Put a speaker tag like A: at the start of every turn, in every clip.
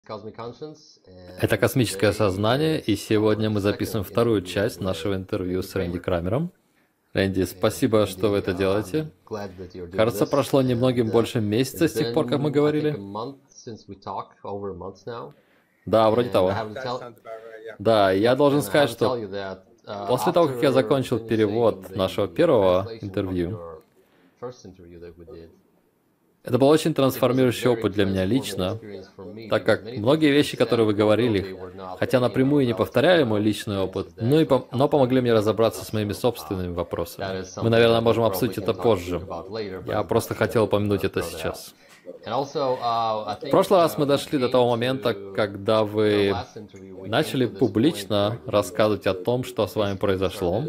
A: Это «Космическое сознание», и сегодня мы записываем вторую часть нашего интервью с Рэнди Крамером. Рэнди, спасибо, что вы это делаете. Кажется, прошло немногим больше месяца с тех пор, как мы говорили. Да, вроде того. Да, я должен сказать, что после того, как я закончил перевод нашего первого интервью, это был очень трансформирующий опыт для меня лично, так как многие вещи, которые вы говорили, хотя напрямую не повторяли мой личный опыт, но помогли мне разобраться с моими собственными вопросами. Мы, наверное, можем обсудить это позже. Я просто хотел упомянуть это сейчас. В прошлый раз мы дошли до того момента, когда вы начали публично рассказывать о том, что с вами произошло.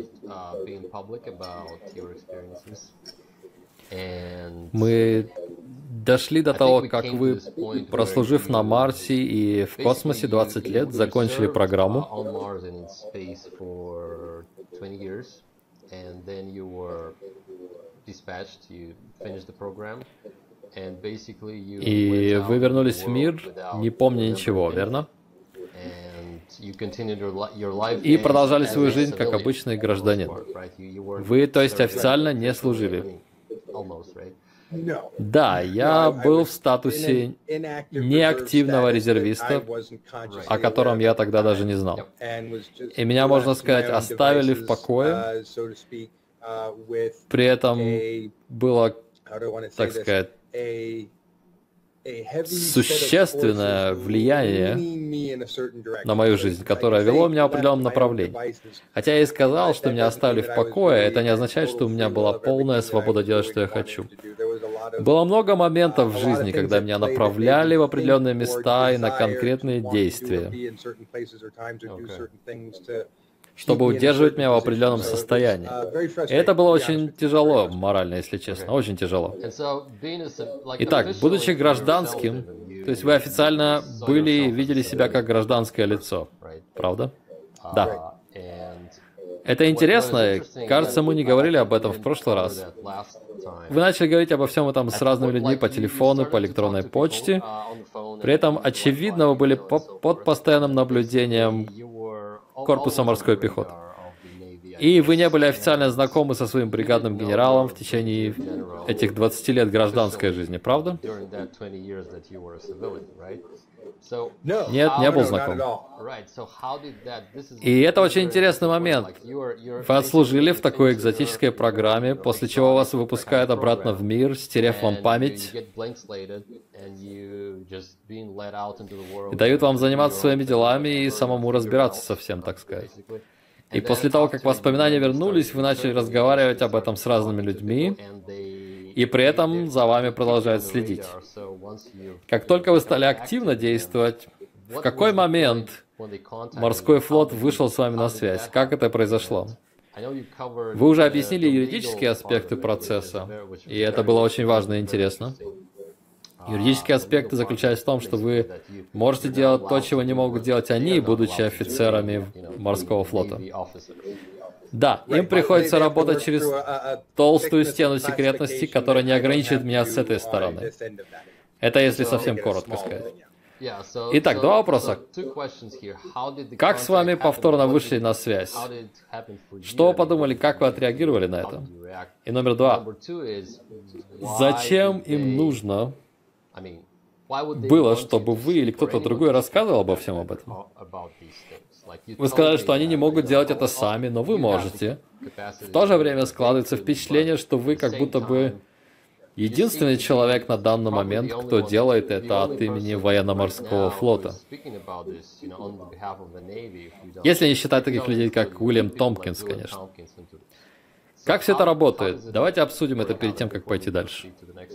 A: Мы дошли до того, как вы, прослужив на Марсе и в космосе 20 лет, закончили программу. И вы вернулись в мир, не помня ничего, верно? И продолжали свою жизнь как обычный гражданин. Вы, то есть, официально не служили. Да, я был в статусе неактивного резервиста, о котором я тогда даже не знал. И меня, можно сказать, оставили в покое. При этом было, так сказать, существенное влияние на мою жизнь, которое вело меня в определенном направлении. Хотя я и сказал, что меня оставили в покое, это не означает, что у меня была полная свобода делать, что я хочу. Было много моментов в жизни, когда меня направляли в определенные места и на конкретные действия, чтобы удерживать меня в определенном состоянии. И это было очень тяжело, морально, если честно, очень тяжело. Итак, будучи гражданским, то есть вы официально были и видели себя как гражданское лицо, правда? Да. Это интересно, кажется, мы не говорили об этом в прошлый раз. Вы начали говорить обо всем этом с разными людьми по телефону, по электронной почте. При этом, очевидно, вы были под постоянным наблюдением корпуса морской пехоты. И вы не были официально знакомы со своим бригадным генералом в течение этих 20 лет гражданской жизни, правда? Нет, не был знаком. И это очень интересный момент. Вы отслужили в такой экзотической программе, после чего вас выпускают обратно в мир, стерев вам память, и дают вам заниматься своими делами и самому разбираться со всем, так сказать. И после того, как воспоминания вернулись, вы начали разговаривать об этом с разными людьми, и при этом за вами продолжают следить. Как только вы стали активно действовать, в какой момент морской флот вышел с вами на связь? Как это произошло? Вы уже объяснили юридические аспекты процесса, и это было очень важно и интересно. Юридические аспекты заключаются в том, что вы можете делать то, чего не могут делать они, будучи офицерами морского флота. Да, им приходится работать через толстую стену секретности, которая не ограничивает меня с этой стороны. Это если совсем коротко сказать. Итак, два вопроса. Как с вами повторно вышли на связь? Что вы подумали, как вы отреагировали на это? И номер два. Зачем им нужно было, чтобы вы или кто-то другой рассказывал обо всем об этом? Вы сказали, что они не могут делать это сами, но вы можете. В то же время складывается впечатление, что вы как будто бы единственный человек на данный момент, кто делает это от имени военно-морского флота. Если не считать таких людей, как Уильям Томпкинс, конечно. Как все это работает? Давайте обсудим это перед тем, как пойти дальше.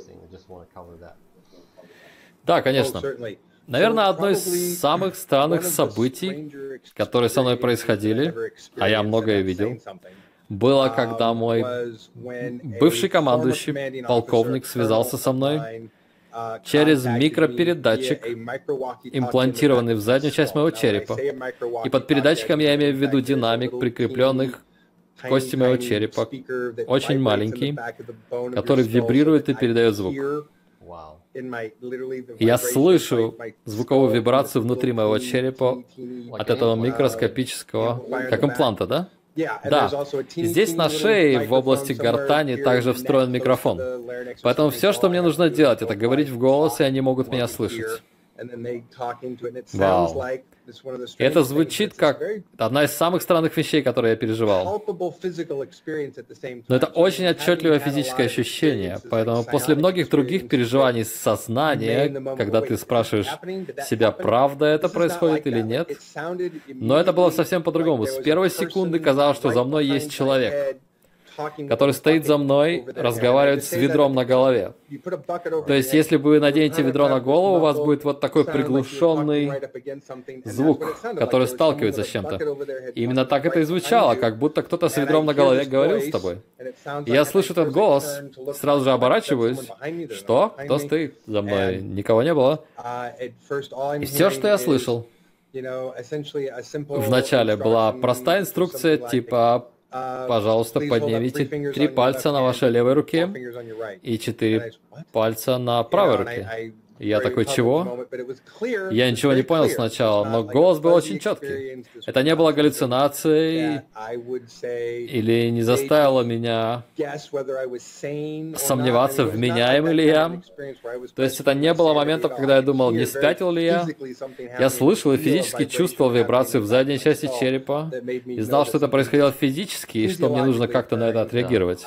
A: Да, конечно. Наверное, одно из самых странных событий, которые со мной происходили, а я многое видел, было, когда мой бывший командующий, полковник, связался со мной через микропередатчик, имплантированный в заднюю часть моего черепа. И под передатчиком я имею в виду динамик, прикрепленный к кости моего черепа, очень маленький, который вибрирует и передает звук. Я слышу звуковую вибрацию внутри моего черепа от этого микроскопического, как импланта, да? Да. И здесь на шее, в области гортани, также встроен микрофон. Поэтому все, что мне нужно делать, это говорить в голос, и они могут меня слышать. Вау. И это звучит как одна из самых странных вещей, которые я переживал. Но это очень отчетливое физическое ощущение. Поэтому после многих других переживаний сознания, когда ты спрашиваешь себя, правда это происходит или нет, но это было совсем по-другому. С первой секунды казалось, что за мной есть человек, который стоит за мной, разговаривает с ведром на голове. То есть, если вы наденете ведро на голову, у вас будет вот такой приглушенный звук, который сталкивается с чем-то. И именно так это и звучало, как будто кто-то с ведром на голове говорил с тобой. И я слышу этот голос, сразу же оборачиваюсь. Что? Кто стоит за мной? Никого не было. И все, что я слышал, вначале была простая инструкция типа: пожалуйста, поднимите 3 пальца на вашей левой руке и 4 пальца на правой руке. И я такой, чего? Я ничего не понял сначала, но голос был очень четкий. Это не было галлюцинацией или не заставило меня сомневаться, вменяем ли я. То есть это не было моментов, когда я думал, не спятил ли я. Я слышал и физически чувствовал вибрации в задней части черепа и знал, что это происходило физически и что мне нужно как-то на это отреагировать.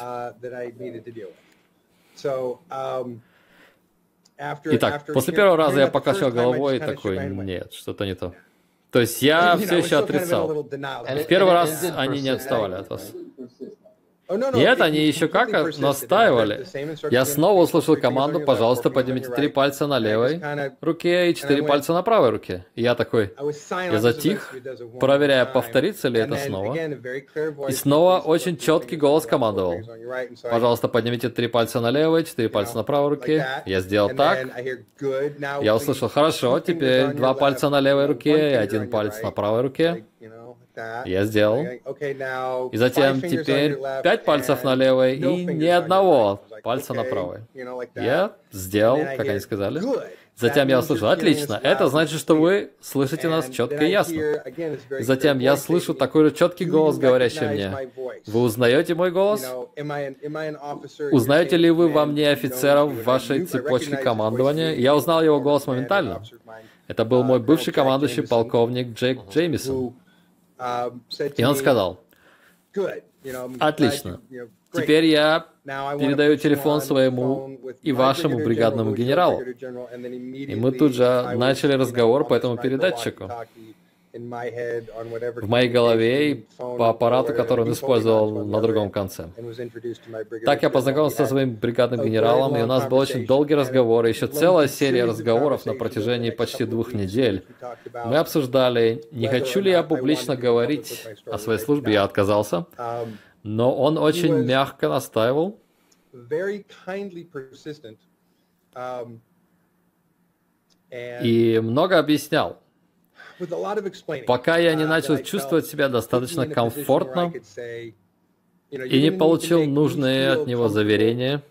A: Итак, после первого раза я покачал головой и такой, нет, что-то не то. То есть я все еще отрицал. В первый раз они не отставали от вас. Нет, они еще как настаивали. Я снова услышал команду: пожалуйста, поднимите 3 пальца на левой руке и 4 пальца на правой руке. И я такой, я затих, проверяя, повторится ли это снова. И снова очень четкий голос командовал: пожалуйста, поднимите 3 пальца на левой, 4 пальца на правой руке. Я сделал так. Я услышал: хорошо, теперь 2 пальца на левой руке и 1 палец на правой руке. Я сделал. И затем теперь 5 пальцев на левой и ни одного пальца на правой. Я сделал, как они сказали. Затем я услышал: отлично, это значит, что вы слышите нас четко и ясно. И затем я слышу такой же четкий голос, говорящий мне: вы узнаете мой голос? Узнаете ли вы во мне офицера в вашей цепочке командования? Я узнал его голос моментально. Это был мой бывший командующий полковник Джейк Джеймисон. И он сказал: отлично, теперь я передаю телефон своему и вашему бригадному генералу. И мы тут же начали разговор по этому передатчику. В моей голове и по аппарату, который он использовал на другом конце. Так я познакомился со своим бригадным генералом, и у нас был очень долгий разговор, и еще целая серия разговоров на протяжении почти 2 недель. Мы обсуждали, не хочу ли я публично говорить о своей службе, я отказался, но он очень мягко настаивал. И много объяснял. Пока я не начал чувствовать себя достаточно комфортно и не получил нужные от него заверения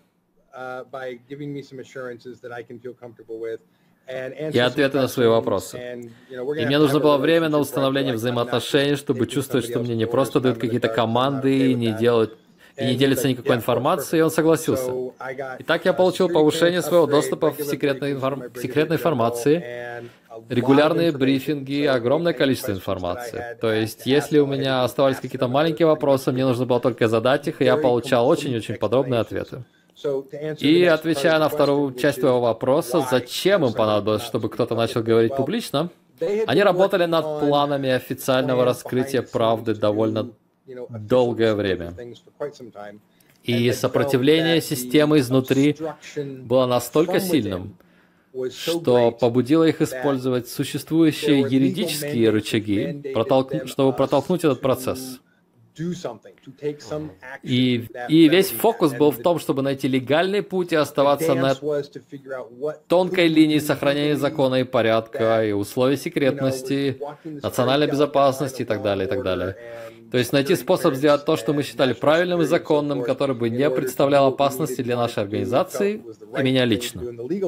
A: и ответы на свои вопросы. И мне нужно было время на установление взаимоотношений, чтобы чувствовать, что мне не просто дают какие-то команды и не делятся никакой информацией, и он согласился. И так я получил повышение своего доступа к секретной информации, регулярные брифинги, огромное количество информации. То есть, если у меня оставались какие-то маленькие вопросы, мне нужно было только задать их, и я получал очень-очень подробные ответы. И отвечая на вторую часть твоего вопроса, зачем им понадобилось, чтобы кто-то начал говорить публично, они работали над планами официального раскрытия правды довольно долгое время. И сопротивление системы изнутри было настолько сильным, что побудило их использовать существующие юридические рычаги, чтобы протолкнуть этот процесс. И весь фокус был в том, чтобы найти легальный путь и оставаться на тонкой линии сохранения закона и порядка, и условий секретности, национальной безопасности и так далее, и так далее. То есть найти способ сделать то, что мы считали правильным и законным, который бы не представлял опасности для нашей организации и меня лично.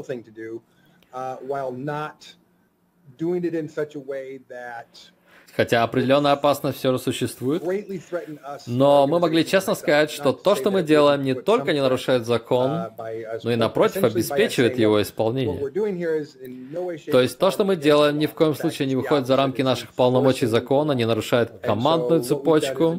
A: Хотя определенная опасность все же существует, но мы могли честно сказать, что то, что мы делаем, не только не нарушает закон, но и, напротив, обеспечивает его исполнение. То есть то, что мы делаем, ни в коем случае не выходит за рамки наших полномочий закона, не нарушает командную цепочку.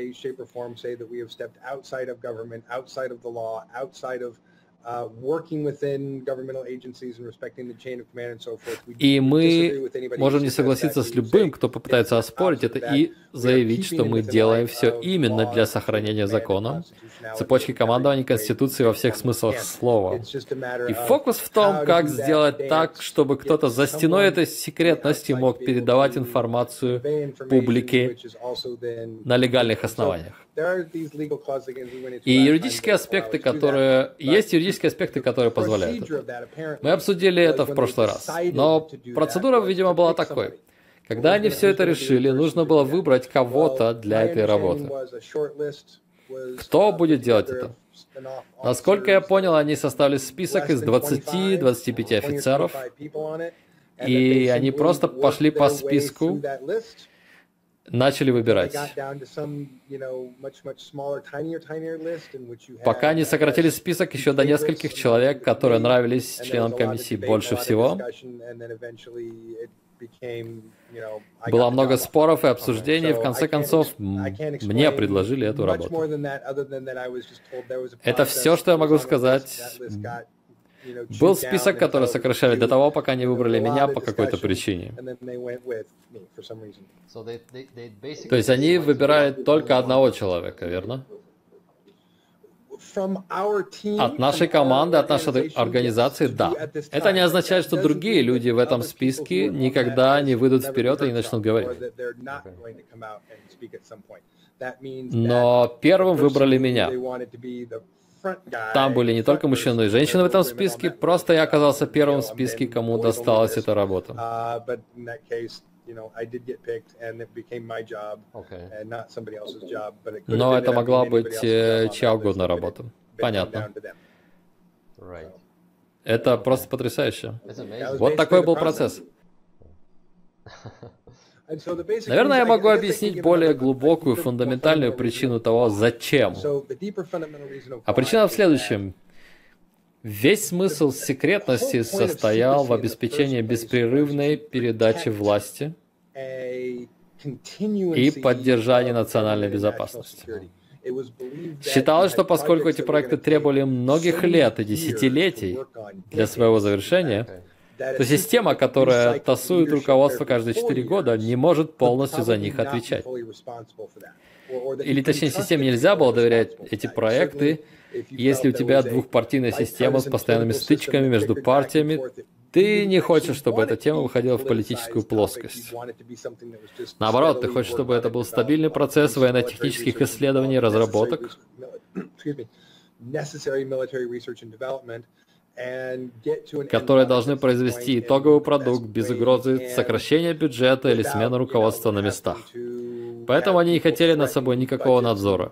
A: И мы можем не согласиться с любым, кто попытается оспорить это, и заявить, что мы делаем все именно для сохранения закона, цепочки командования Конституции во всех смыслах слова. И фокус в том, как сделать так, чтобы кто-то за стеной этой секретности мог передавать информацию публике на легальных основаниях. И юридические аспекты, которые позволяют это. Мы обсудили это в прошлый раз. Но процедура, видимо, была такой. Когда они все это решили, нужно было выбрать кого-то для этой работы. Кто будет делать это? Насколько я понял, они составили список из 20-25 офицеров, и они просто пошли по списку, начали выбирать. Пока не сократили список еще до нескольких человек, которые нравились членам комиссии больше всего. Было много споров и обсуждений, и в конце концов мне предложили эту работу. Это все, что я могу сказать. Был список, который сокращали до того, пока не выбрали меня по какой-то причине. То есть они выбирают только одного человека, верно? От нашей команды, от нашей организации, да. Это не означает, что другие люди в этом списке никогда не выйдут вперед и не начнут говорить. Но первым выбрали меня. Там были не только мужчины, но и женщины в этом списке. Просто я оказался первым в списке, кому досталась эта работа. Но это могла быть чья угодно работа. Понятно. Это просто потрясающе. Вот такой был процесс. Наверное, я могу объяснить более глубокую, фундаментальную причину того, зачем. А причина в следующем. Весь смысл секретности состоял в обеспечении беспрерывной передачи власти и поддержании национальной безопасности. Считалось, что поскольку эти проекты требовали многих лет и десятилетий для своего завершения, то система, которая тасует руководство каждые 4 года, не может полностью за них отвечать. Или, точнее, системе нельзя было доверять эти проекты, если у тебя двухпартийная система с постоянными стычками между партиями. Ты не хочешь, чтобы эта тема выходила в политическую плоскость. Наоборот, ты хочешь, чтобы это был стабильный процесс военно-технических исследований и разработок, которые должны произвести итоговый продукт без угрозы сокращения бюджета или смены руководства на местах. Поэтому они не хотели над собой никакого надзора.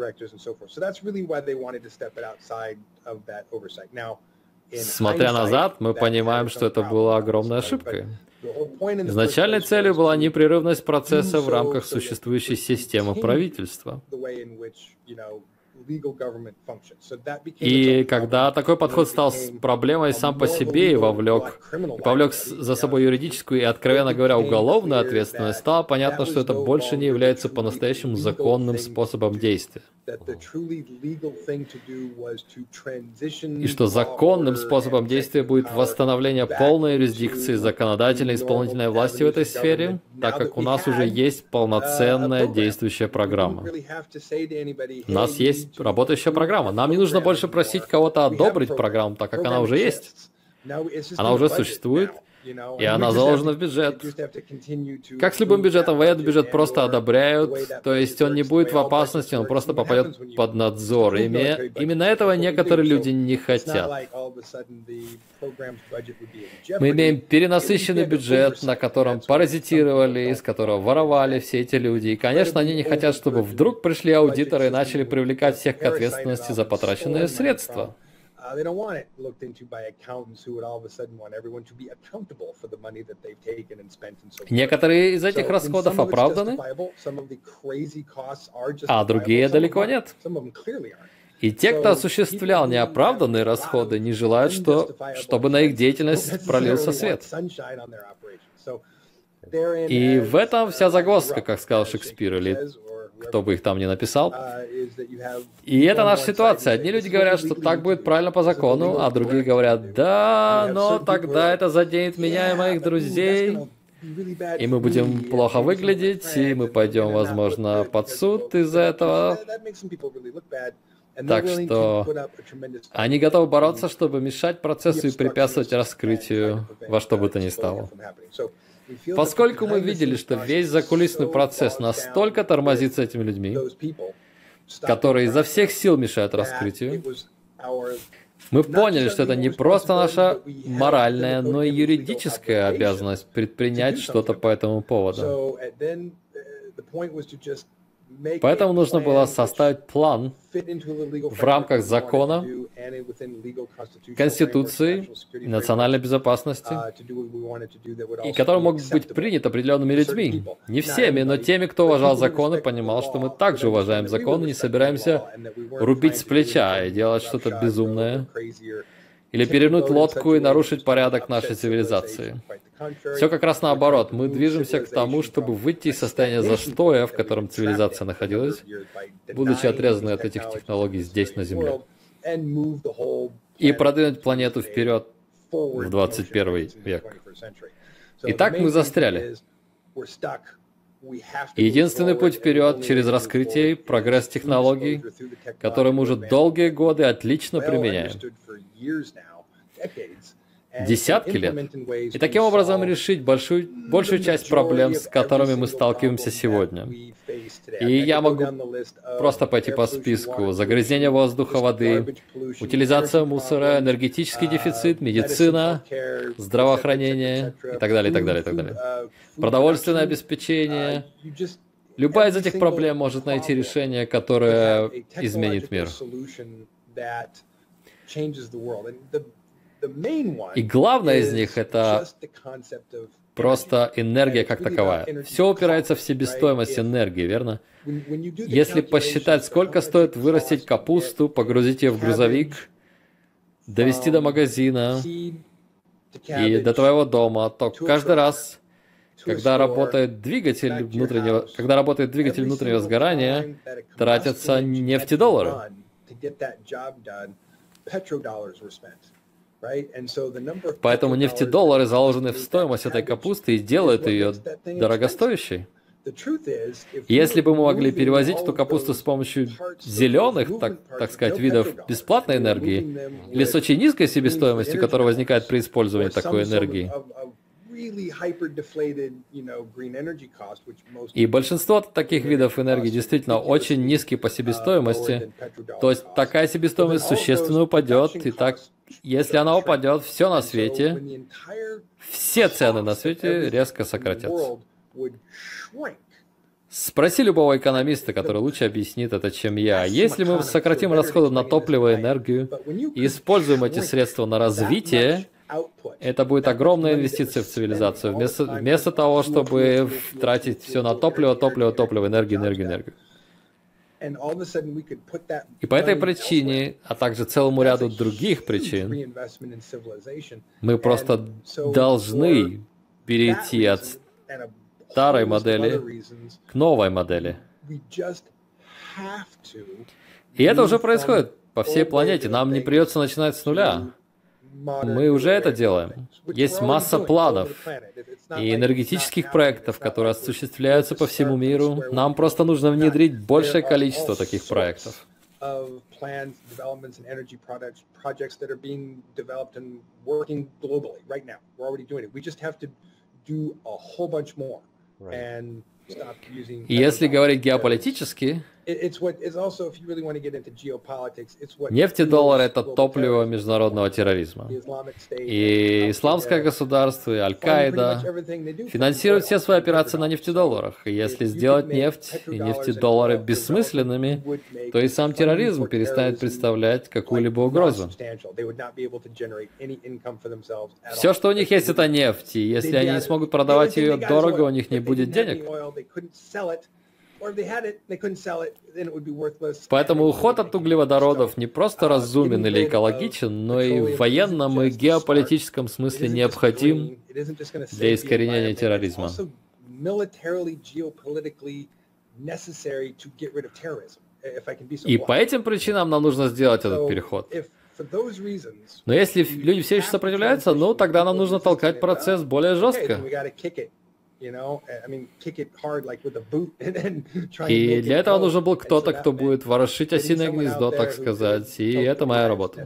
A: Смотря назад, мы понимаем, что это была огромной ошибкой. Изначальной целью была непрерывность процесса в рамках существующей системы правительства. И когда такой подход стал проблемой сам по себе и повлек за собой юридическую и, откровенно говоря, уголовную ответственность, стало понятно, что это больше не является по-настоящему законным способом действия. И что законным способом действия будет восстановление полной юрисдикции законодательной и исполнительной власти в этой сфере, так как у нас уже есть полноценная действующая программа. У нас есть работающая программа. Нам не нужно больше просить кого-то одобрить программу, так как она уже есть. Она уже существует. И она заложена в бюджет. Как с любым бюджетом, военный бюджет просто одобряют, то есть он не будет в опасности, он просто попадет под надзор. Именно этого некоторые люди не хотят. Мы имеем перенасыщенный бюджет, на котором паразитировали, из которого воровали все эти люди. И, конечно, они не хотят, чтобы вдруг пришли аудиторы и начали привлекать всех к ответственности за потраченные средства.
B: They don't want it looked into by accountants who would all of a sudden want everyone to be accountable for the money that they've taken and spent and so forth.
A: Некоторые из этих расходов оправданы, а другие далеко нет. И те, кто осуществлял неоправданные расходы, не желают, чтобы на их деятельность пролился свет. И в этом вся загвоздка, как сказал Шекспир, или кто бы их там ни написал. И это наша ситуация. Одни люди говорят, что так будет правильно по закону, а другие говорят, да, но тогда это заденет меня и моих друзей, и мы будем плохо выглядеть, и мы пойдем, возможно, под суд из-за этого. Так что они готовы бороться, чтобы мешать процессу и препятствовать раскрытию во что бы то ни стало. Поскольку мы видели, что весь закулисный процесс настолько тормозится этими людьми, которые изо всех сил мешают раскрытию, мы поняли, что это не просто наша моральная, но и юридическая обязанность предпринять что-то по этому поводу. Поэтому нужно было составить план в рамках закона, Конституции, национальной безопасности, и который мог быть принят определенными людьми. Не всеми, но теми, кто уважал закон и понимал, что мы также уважаем закон и не собираемся рубить с плеча и делать что-то безумное, или перевернуть лодку и нарушить порядок нашей цивилизации. Все как раз наоборот. Мы движемся к тому, чтобы выйти из состояния застоя, в котором цивилизация находилась, будучи отрезанной от этих технологий здесь, на Земле, и продвинуть планету вперед в 21 век. Итак, мы застряли. Единственный путь вперед через раскрытие, прогресс технологий, который мы уже долгие годы отлично применяем. Десятки лет. И таким образом решить большую часть проблем, с которыми мы сталкиваемся сегодня. И я могу просто пойти по списку. Загрязнение воздуха, воды, утилизация мусора, энергетический дефицит, медицина, здравоохранение и так далее, и так далее, и так далее. Продовольственное обеспечение. Любая из этих проблем может найти решение, которое изменит мир. И главное из них — это просто энергия как таковая. Все упирается в себестоимость энергии, верно? Если посчитать, сколько стоит вырастить капусту, погрузить ее в грузовик, довести до магазина и до твоего дома, то каждый раз, когда работает двигатель внутреннего сгорания, тратятся нефтедоллары. Поэтому нефтедоллары заложены в стоимость этой капусты и делают ее дорогостоящей. Если бы мы могли перевозить эту капусту с помощью зеленых, так сказать, видов бесплатной энергии, или с очень низкой себестоимостью, которая возникает при использовании такой энергии, и большинство таких видов энергии действительно очень низкие по себестоимости, то есть такая себестоимость существенно упадет, и так, если она упадет, все на свете, все цены на свете резко сократятся. Спроси любого экономиста, который лучше объяснит это, чем я. Если мы сократим расходы на топливо и энергию и используем эти средства на развитие, это будет огромная инвестиция в цивилизацию, вместо того, чтобы тратить все на топливо, энергию. И по этой причине, а также целому ряду других причин, мы просто должны перейти от старой модели к новой модели. И это уже происходит по всей планете. Нам не придется начинать с нуля. Мы уже это делаем. Есть масса планов и энергетических проектов, которые осуществляются по всему миру. Нам просто нужно внедрить большее количество таких проектов.
B: of plans, developments, and energy projects that are being developed and working globally right now. We're already doing it. We just have to do a whole bunch more and stop using.
A: Если говорить геополитически, нефть и доллар — это топливо международного терроризма. И исламское государство, и Аль-Каида финансируют все свои операции на нефтедолларах. И если сделать нефть и нефтедоллары бессмысленными, то и сам терроризм перестанет представлять какую-либо угрозу. Все, что у них есть, это нефть. И если они не смогут продавать ее дорого, у них не будет денег. Поэтому уход от углеводородов не просто разумен или экологичен, но и в военном и геополитическом смысле необходим для искоренения терроризма. И по этим причинам нам нужно сделать этот переход. Но если люди все еще сопротивляются, ну тогда нам нужно толкать процесс более жестко. И для этого нужен был кто-то, кто будет ворошить осиное гнездо, так сказать, и это моя работа.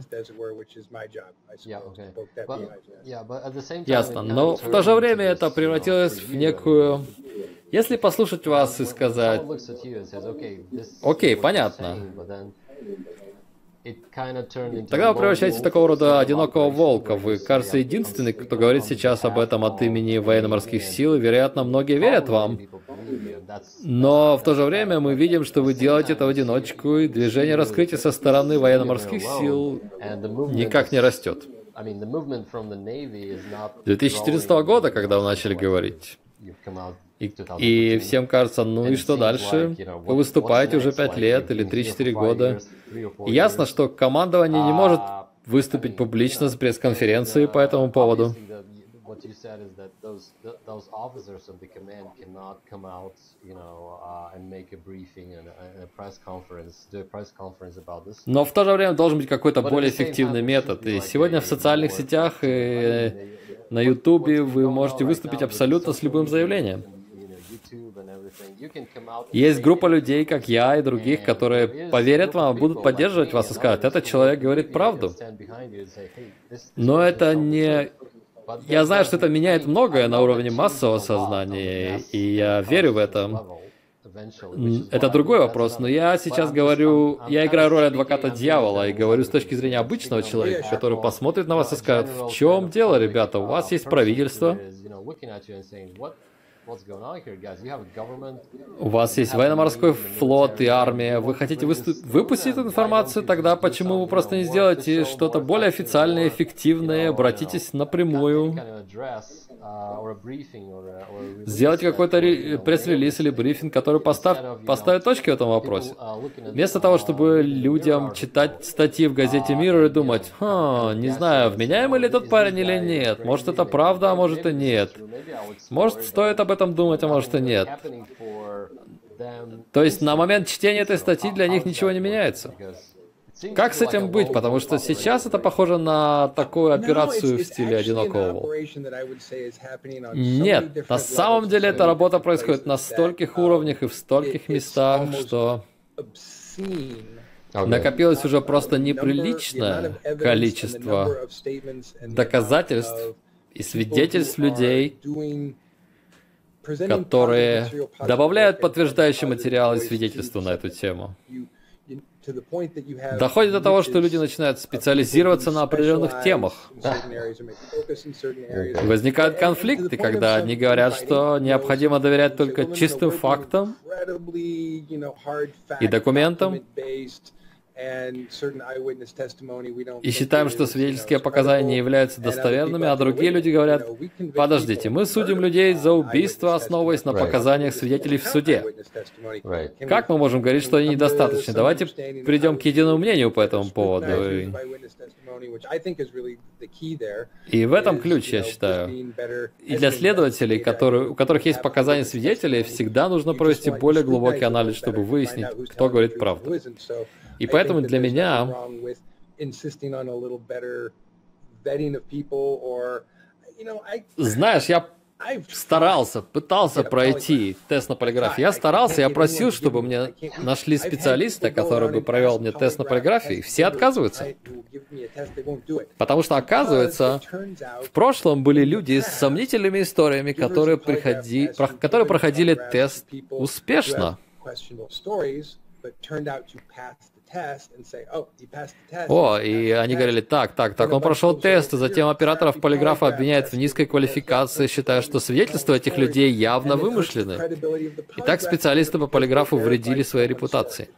A: Ясно, но в то же время это превратилось в некую... Если послушать вас и сказать, окей, понятно, тогда вы превращаетесь в такого рода одинокого волка. Вы, кажется, единственный, кто говорит сейчас об этом от имени военно-морских сил, и, вероятно, многие верят вам. Но в то же время мы видим, что вы делаете это в одиночку, и движение раскрытия со стороны военно-морских сил никак не растет. С 2014 года, когда вы начали говорить, и всем кажется, ну и что дальше? Вы выступаете уже 5 лет или 3-4 года. И ясно, что командование не может выступить публично с пресс-конференцией по этому поводу. Но в то же время должен быть какой-то более эффективный метод. И сегодня в социальных сетях и на Ютубе вы можете выступить абсолютно с любым заявлением. Есть группа людей, как я и других, которые поверят вам, будут поддерживать вас и скажут, этот человек говорит правду. Но это не... Я знаю, что это меняет многое на уровне массового сознания, и я верю в это. Это другой вопрос, но я сейчас говорю, я играю роль адвоката дьявола и говорю с точки зрения обычного человека, который посмотрит на вас и скажет, в чем дело, ребята, у вас есть правительство, у вас есть военно-морской флот и армия, вы хотите выпустить эту информацию, тогда почему вы просто не сделаете что-то более официальное, эффективное, обратитесь напрямую, сделайте какой-то пресс-релиз или брифинг, который поставит точки в этом вопросе. Вместо того, чтобы людям читать статьи в газете «Мир» и думать, не знаю, вменяемый ли этот парень или нет, может это правда, а может и нет. Может стоит об этом думать, а может и нет. То есть на момент чтения этой статьи для них ничего не меняется. Как с этим быть? Потому что сейчас это похоже на такую операцию в стиле одинокого волка. Нет, на самом деле эта работа происходит на стольких уровнях и в стольких местах, что накопилось уже просто неприличное количество доказательств и свидетельств людей, которые добавляют подтверждающие материалы и свидетельства на эту тему. Доходит до того, что люди начинают специализироваться на определенных темах. Возникают конфликты, когда одни говорят, что необходимо доверять только чистым фактам и документам, и считаем, что свидетельские показания не являются достоверными, а другие люди говорят, подождите, мы судим людей за убийство, основываясь на показаниях свидетелей в суде. Как мы можем говорить, что они недостаточны? Давайте придем к единому мнению по этому поводу. И в этом ключ, я считаю. И для следователей, у которых есть показания свидетелей, всегда нужно провести более глубокий анализ, чтобы выяснить, кто говорит правду. И поэтому для меня знаешь, я пытался пройти тест на полиграфе. Я старался, я просил, чтобы мне нашли специалиста, который бы провел мне тест на полиграфе, и все отказываются. Потому что, оказывается, в прошлом были люди с сомнительными историями, которые проходили тест успешно. О, и они говорили, так, он прошел тест, и затем операторов полиграфа обвиняют в низкой квалификации, считая, что свидетельства этих людей явно вымышлены. И так специалисты по полиграфу вредили своей репутации.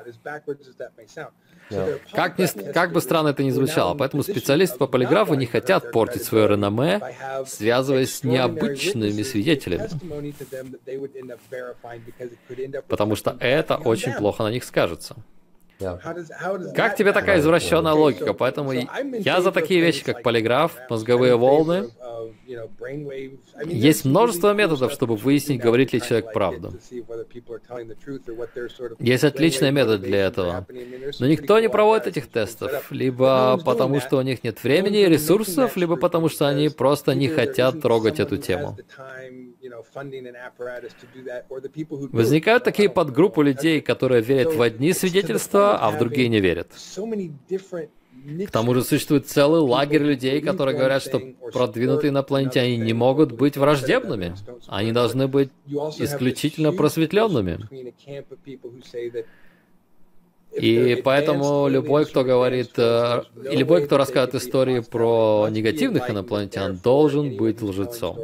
A: Как бы странно это ни звучало, поэтому специалисты по полиграфу не хотят портить свое реноме, связываясь с необычными свидетелями. Потому что это очень плохо на них скажется. Как тебе такая извращенная логика? Поэтому я за такие вещи, как полиграф, мозговые волны. Есть множество методов, чтобы выяснить, говорит ли человек правду. Есть отличный метод для этого. Но никто не проводит этих тестов. Либо потому, что у них нет времени и ресурсов, либо потому, что они просто не хотят трогать эту тему. Возникают такие подгруппы людей, которые верят в одни свидетельства, а в другие не верят. К тому же существует целый лагерь людей, которые говорят, что продвинутые инопланетяне не могут быть враждебными. Они должны быть исключительно просветленными. И поэтому любой, кто говорит, и любой, кто рассказывает истории про негативных инопланетян, должен быть лжецом.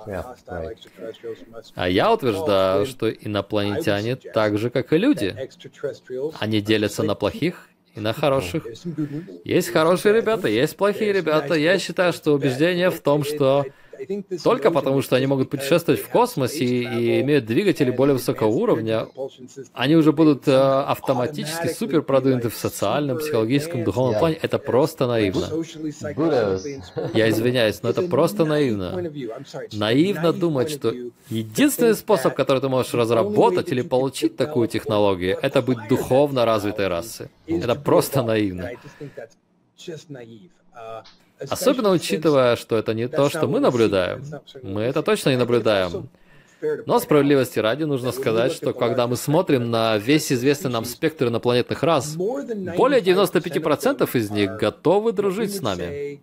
A: А я утверждаю, что инопланетяне так же, как и люди. Они делятся на плохих и на хороших. Есть хорошие ребята, есть плохие ребята. Я считаю, что убеждение в том, что только потому, что они могут путешествовать в космосе и имеют двигатели более высокого уровня, они уже будут автоматически супер продвинуты в социальном, психологическом, духовном плане. Это просто наивно. Я извиняюсь, но это просто наивно. Наивно думать, что единственный способ, который ты можешь разработать или получить такую технологию, это быть духовно развитой расой. Это просто наивно. Особенно учитывая, что это не то, что мы наблюдаем. Мы это точно не наблюдаем. Но справедливости ради нужно сказать, что когда мы смотрим на весь известный нам спектр инопланетных рас, более 95% из них готовы дружить с нами.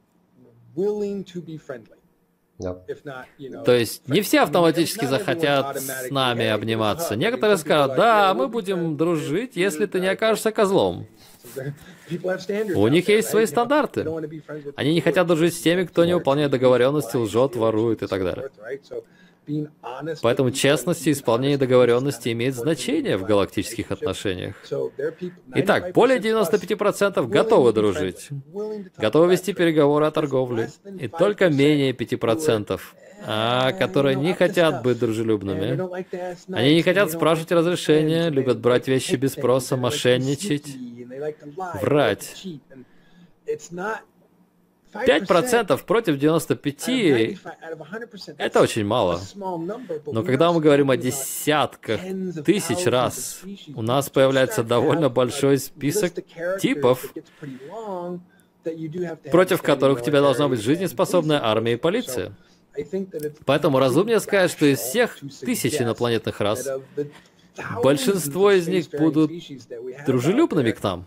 A: То есть не все автоматически захотят с нами обниматься. Некоторые скажут, да, мы будем дружить, если ты не окажешься козлом. У них есть свои стандарты. Они не хотят дружить с теми, кто не выполняет договоренности, лжет, ворует и так далее. Поэтому честность и исполнение договоренности имеет значение в галактических отношениях. Итак, более 95% готовы дружить, готовы вести переговоры о торговле, и только менее 5%, которые не хотят быть дружелюбными. Они не хотят спрашивать разрешения, любят брать вещи без спроса, мошенничать, врать. 5% против 95% — это очень мало. Но когда мы говорим о десятках тысяч рас, у нас появляется довольно большой список типов, против которых у тебя должна быть жизнеспособная армия и полиция. Поэтому разумнее сказать, что из всех тысяч инопланетных рас большинство из них будут дружелюбными к нам.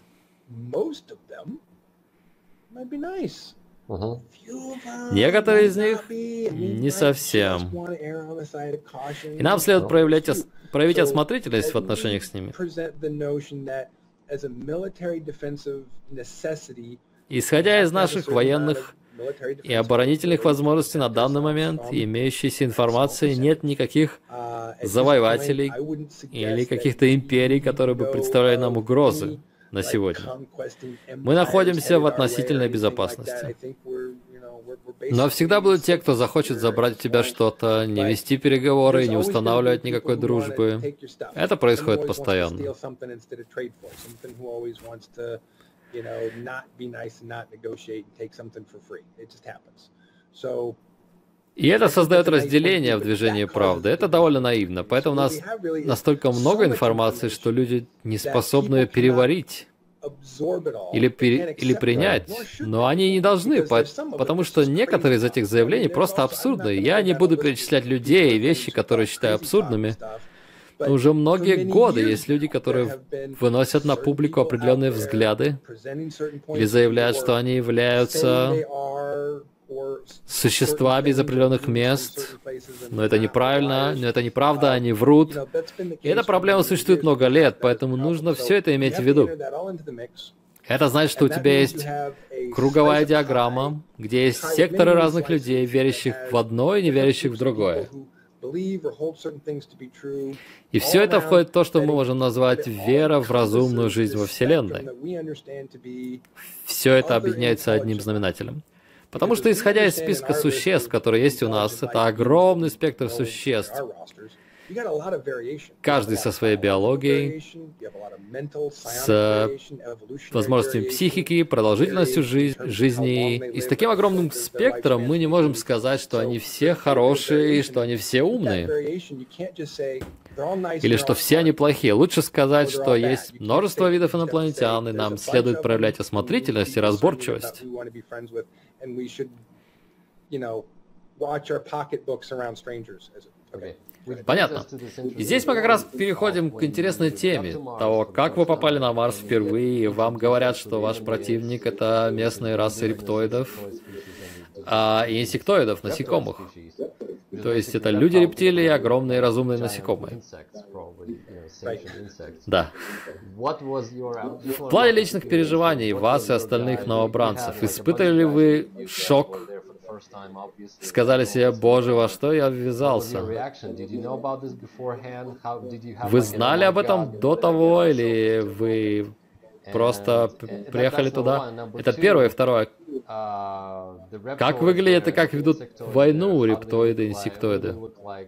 A: Некоторые из них не совсем. И нам следует проявить осмотрительность в отношениях с ними. Исходя из наших военных и оборонительных возможностей на данный момент и имеющейся информации, нет никаких завоевателей или каких-то империй, которые бы представляли нам угрозы на сегодня. Мы находимся в относительной безопасности. Но всегда будут те, кто захочет забрать у тебя что-то, не вести переговоры, не устанавливать никакой дружбы. Это происходит постоянно. И это создает разделение в движении правды. Это довольно наивно. Поэтому у нас настолько много информации, что люди не способны ее переварить. или принять, но они не должны, потому что некоторые из этих заявлений просто абсурдны. Я не буду перечислять людей и вещи, которые считаю абсурдными. Но уже многие годы есть люди, которые выносят на публику определенные взгляды или заявляют, что они являются существами из определенных мест, но это неправильно, но это неправда, они врут. И эта проблема существует много лет, поэтому нужно все это иметь в виду. Это значит, что у тебя есть круговая диаграмма, где есть секторы разных людей, верящих в одно и не верящих в другое. И все это входит в то, что мы можем назвать вера в разумную жизнь во Вселенной. Все это объединяется одним знаменателем. Потому что, исходя из списка существ, которые есть у нас, это огромный спектр существ. Каждый со своей биологией, с возможностями психики, продолжительностью жизни. И с таким огромным спектром мы не можем сказать, что они все хорошие и что они все умные. Или что все они плохие. Лучше сказать, что есть множество видов инопланетян, и нам следует проявлять осмотрительность и разборчивость. Понятно. И здесь мы как раз переходим к интересной теме того, как вы попали на Марс впервые, и вам говорят, что ваш противник — это местные расы рептоидов и инсектоидов, насекомых. То есть это люди-рептилии, огромные разумные насекомые. Да. В плане личных переживаний вас и остальных новобранцев, испытывали ли вы шок? Сказали себе: «Боже, во что я ввязался?» Вы знали об этом до того, или вы просто приехали туда? Это первое. Второе. Как выглядит и как ведут войну рептоиды и инсектоиды?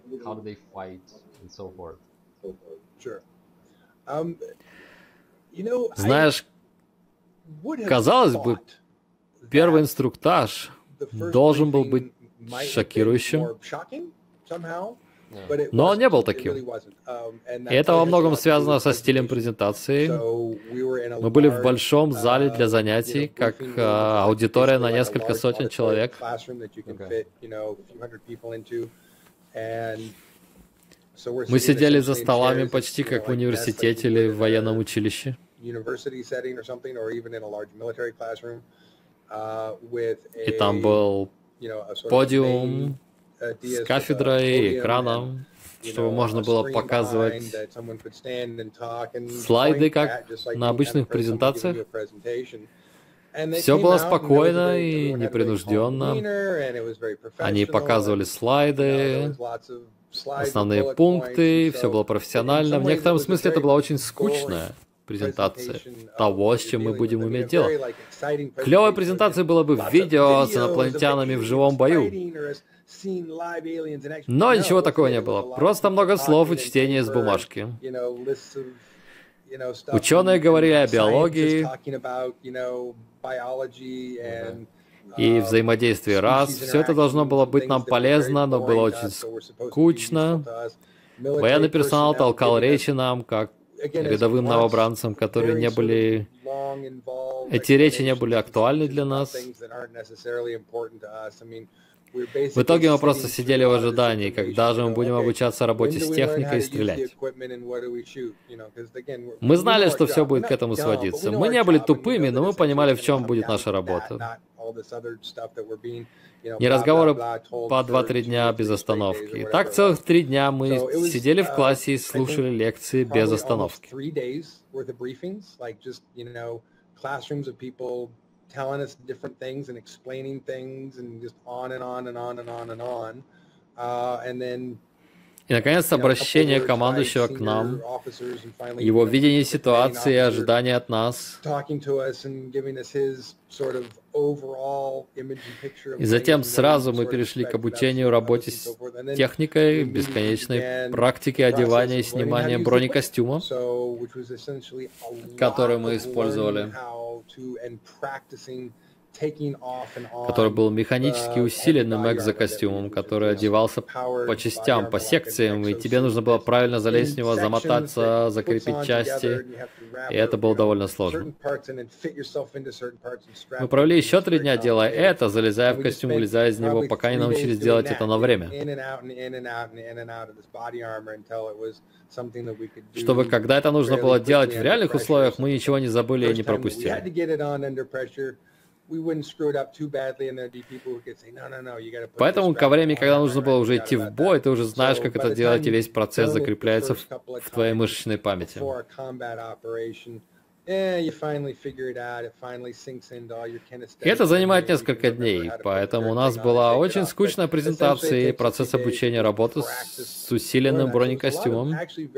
A: Знаешь, казалось бы, первый инструктаж должен был быть шокирующим, но он не был таким. И это во многом связано со стилем презентации. Мы были в большом зале для занятий, как аудитория на несколько сотен человек. Мы сидели за столами почти как в университете или в военном училище. И там был подиум с кафедрой и экраном, чтобы можно было показывать слайды, как на обычных презентациях. Все было спокойно и непринужденно. Они показывали слайды, основные пункты, все было профессионально. В некотором смысле это была очень скучная презентация того, с чем мы будем иметь дело. Клевой презентацией было бы видео с инопланетянами в живом бою. Но ничего такого не было. Просто много слов и чтение с бумажки. Ученые говорили о биологии и взаимодействии рас. Все это должно было быть нам полезно, но было очень скучно. Военный персонал толкал речи нам, как рядовым новобранцам, которые не были... Эти речи не были актуальны для нас. В итоге мы просто сидели в ожидании, когда же мы будем обучаться работе с техникой и стрелять. Мы знали, что все будет к этому сводиться. Мы не были тупыми, но мы понимали, в чем будет наша работа. Не разговоры по 2-3 дня без остановки. И так целых 3 дня мы сидели в классе и слушали лекции без остановки.
B: Telling us different things and explaining things and just on and on and on and on and on. And then
A: И, наконец, обращение командующего к нам, его видение ситуации и ожидания от нас. И затем сразу мы перешли к обучению работе с техникой, бесконечной практике одевания и снимания бронекостюма, который мы использовали. который был механически усиленным экзокостюмом, который одевался по частям, по секциям, и тебе нужно было правильно залезть в него, замотаться, закрепить части, и это было довольно сложно. Мы провели еще 3 дня, делая это, залезая в костюм, вылезая из него, пока не научились делать это на время. Чтобы, когда это нужно было делать в реальных условиях, мы ничего не забыли и не пропустили. Поэтому ко времени, когда нужно было уже идти в бой, ты уже знаешь, как это делать, и весь процесс закрепляется в твоей мышечной памяти. И это занимает несколько дней, поэтому у нас была очень скучная презентация и процесс обучения работы с усиленным бронекостюмом.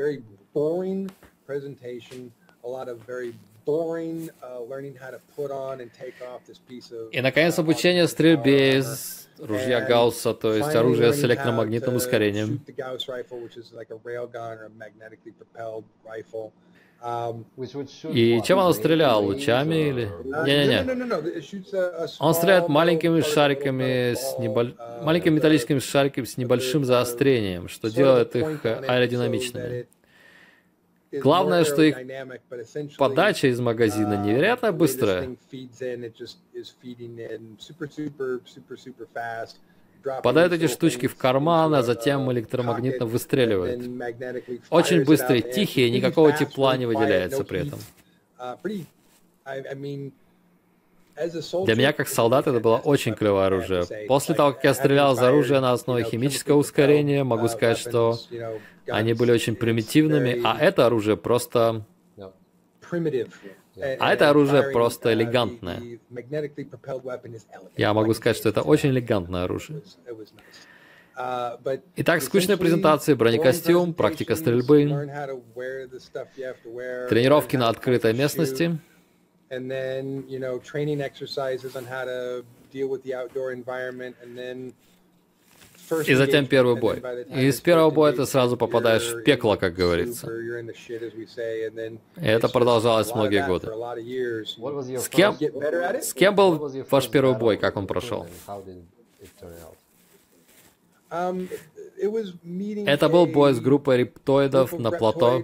A: И, наконец, обучение стрельбе из ружья Гаусса, то есть оружие с электромагнитным ускорением. И чем он стрелял? Лучами или... Не-не-не. Он стреляет маленькими шариками, маленькими металлическими шариками с небольшим заострением, что делает их аэродинамичными. Главное, что их подача из магазина невероятно быстрая. Подают эти штучки в карман, а затем электромагнитно выстреливает. Очень быстрые, тихие, никакого тепла не выделяется при этом. Для меня, как солдата, это было очень клевое оружие. После того, как я стрелял из оружия на основе химического ускорения, могу сказать, что они были очень примитивными, а это оружие просто... А это оружие просто элегантное. Я могу сказать, что это очень элегантное оружие. Итак, скучные презентации, бронекостюм, практика стрельбы, тренировки на открытой местности. И затем первый бой. И из первого боя ты сразу попадаешь в пекло, как говорится. И это продолжалось многие годы. С кем был ваш первый бой, как он прошел? Это был бой с группой рептоидов на плато.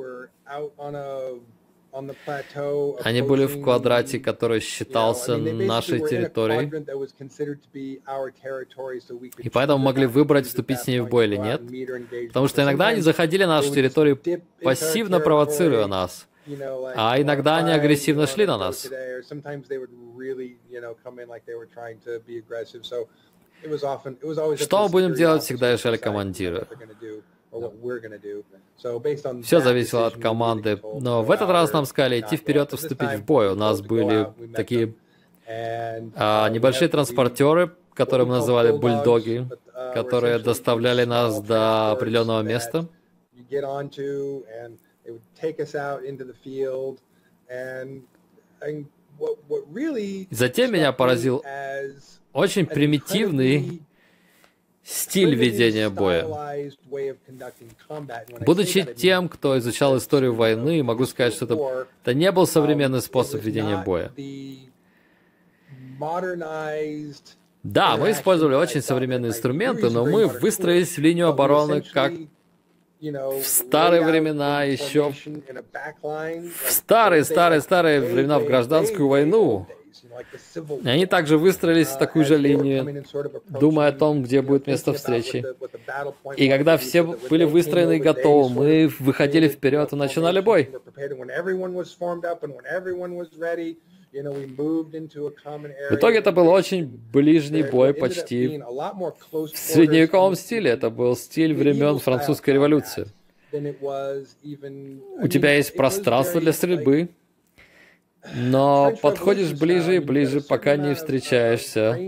A: Они были в квадрате, который считался нашей территорией, и поэтому могли выбрать, вступить с ней в бой или нет, потому что иногда они заходили на нашу территорию, пассивно провоцируя нас, а иногда они агрессивно шли на нас. Что мы будем делать, всегда решали командиры. Все зависело от команды, но в этот раз нам сказали идти вперед и вступить в бой. У нас были такие небольшие транспортеры, которые мы называли бульдоги, которые доставляли нас до определенного места. Затем меня поразил очень примитивный стиль ведения боя. Будучи тем, кто изучал историю войны, могу сказать, что это не был современный способ ведения боя. Да, мы использовали очень современные инструменты, но мы выстроились в линию обороны как в старые времена, еще в старые времена, в гражданскую войну. И они также выстроились в такую же линию, думая о том, где будет место встречи. И когда все были выстроены и готовы, мы выходили вперед и начинали бой. В итоге это был очень ближний бой, почти в средневековом стиле. Это был стиль времен французской революции. У тебя есть пространство для стрельбы, но подходишь ближе и ближе, пока не встречаешься.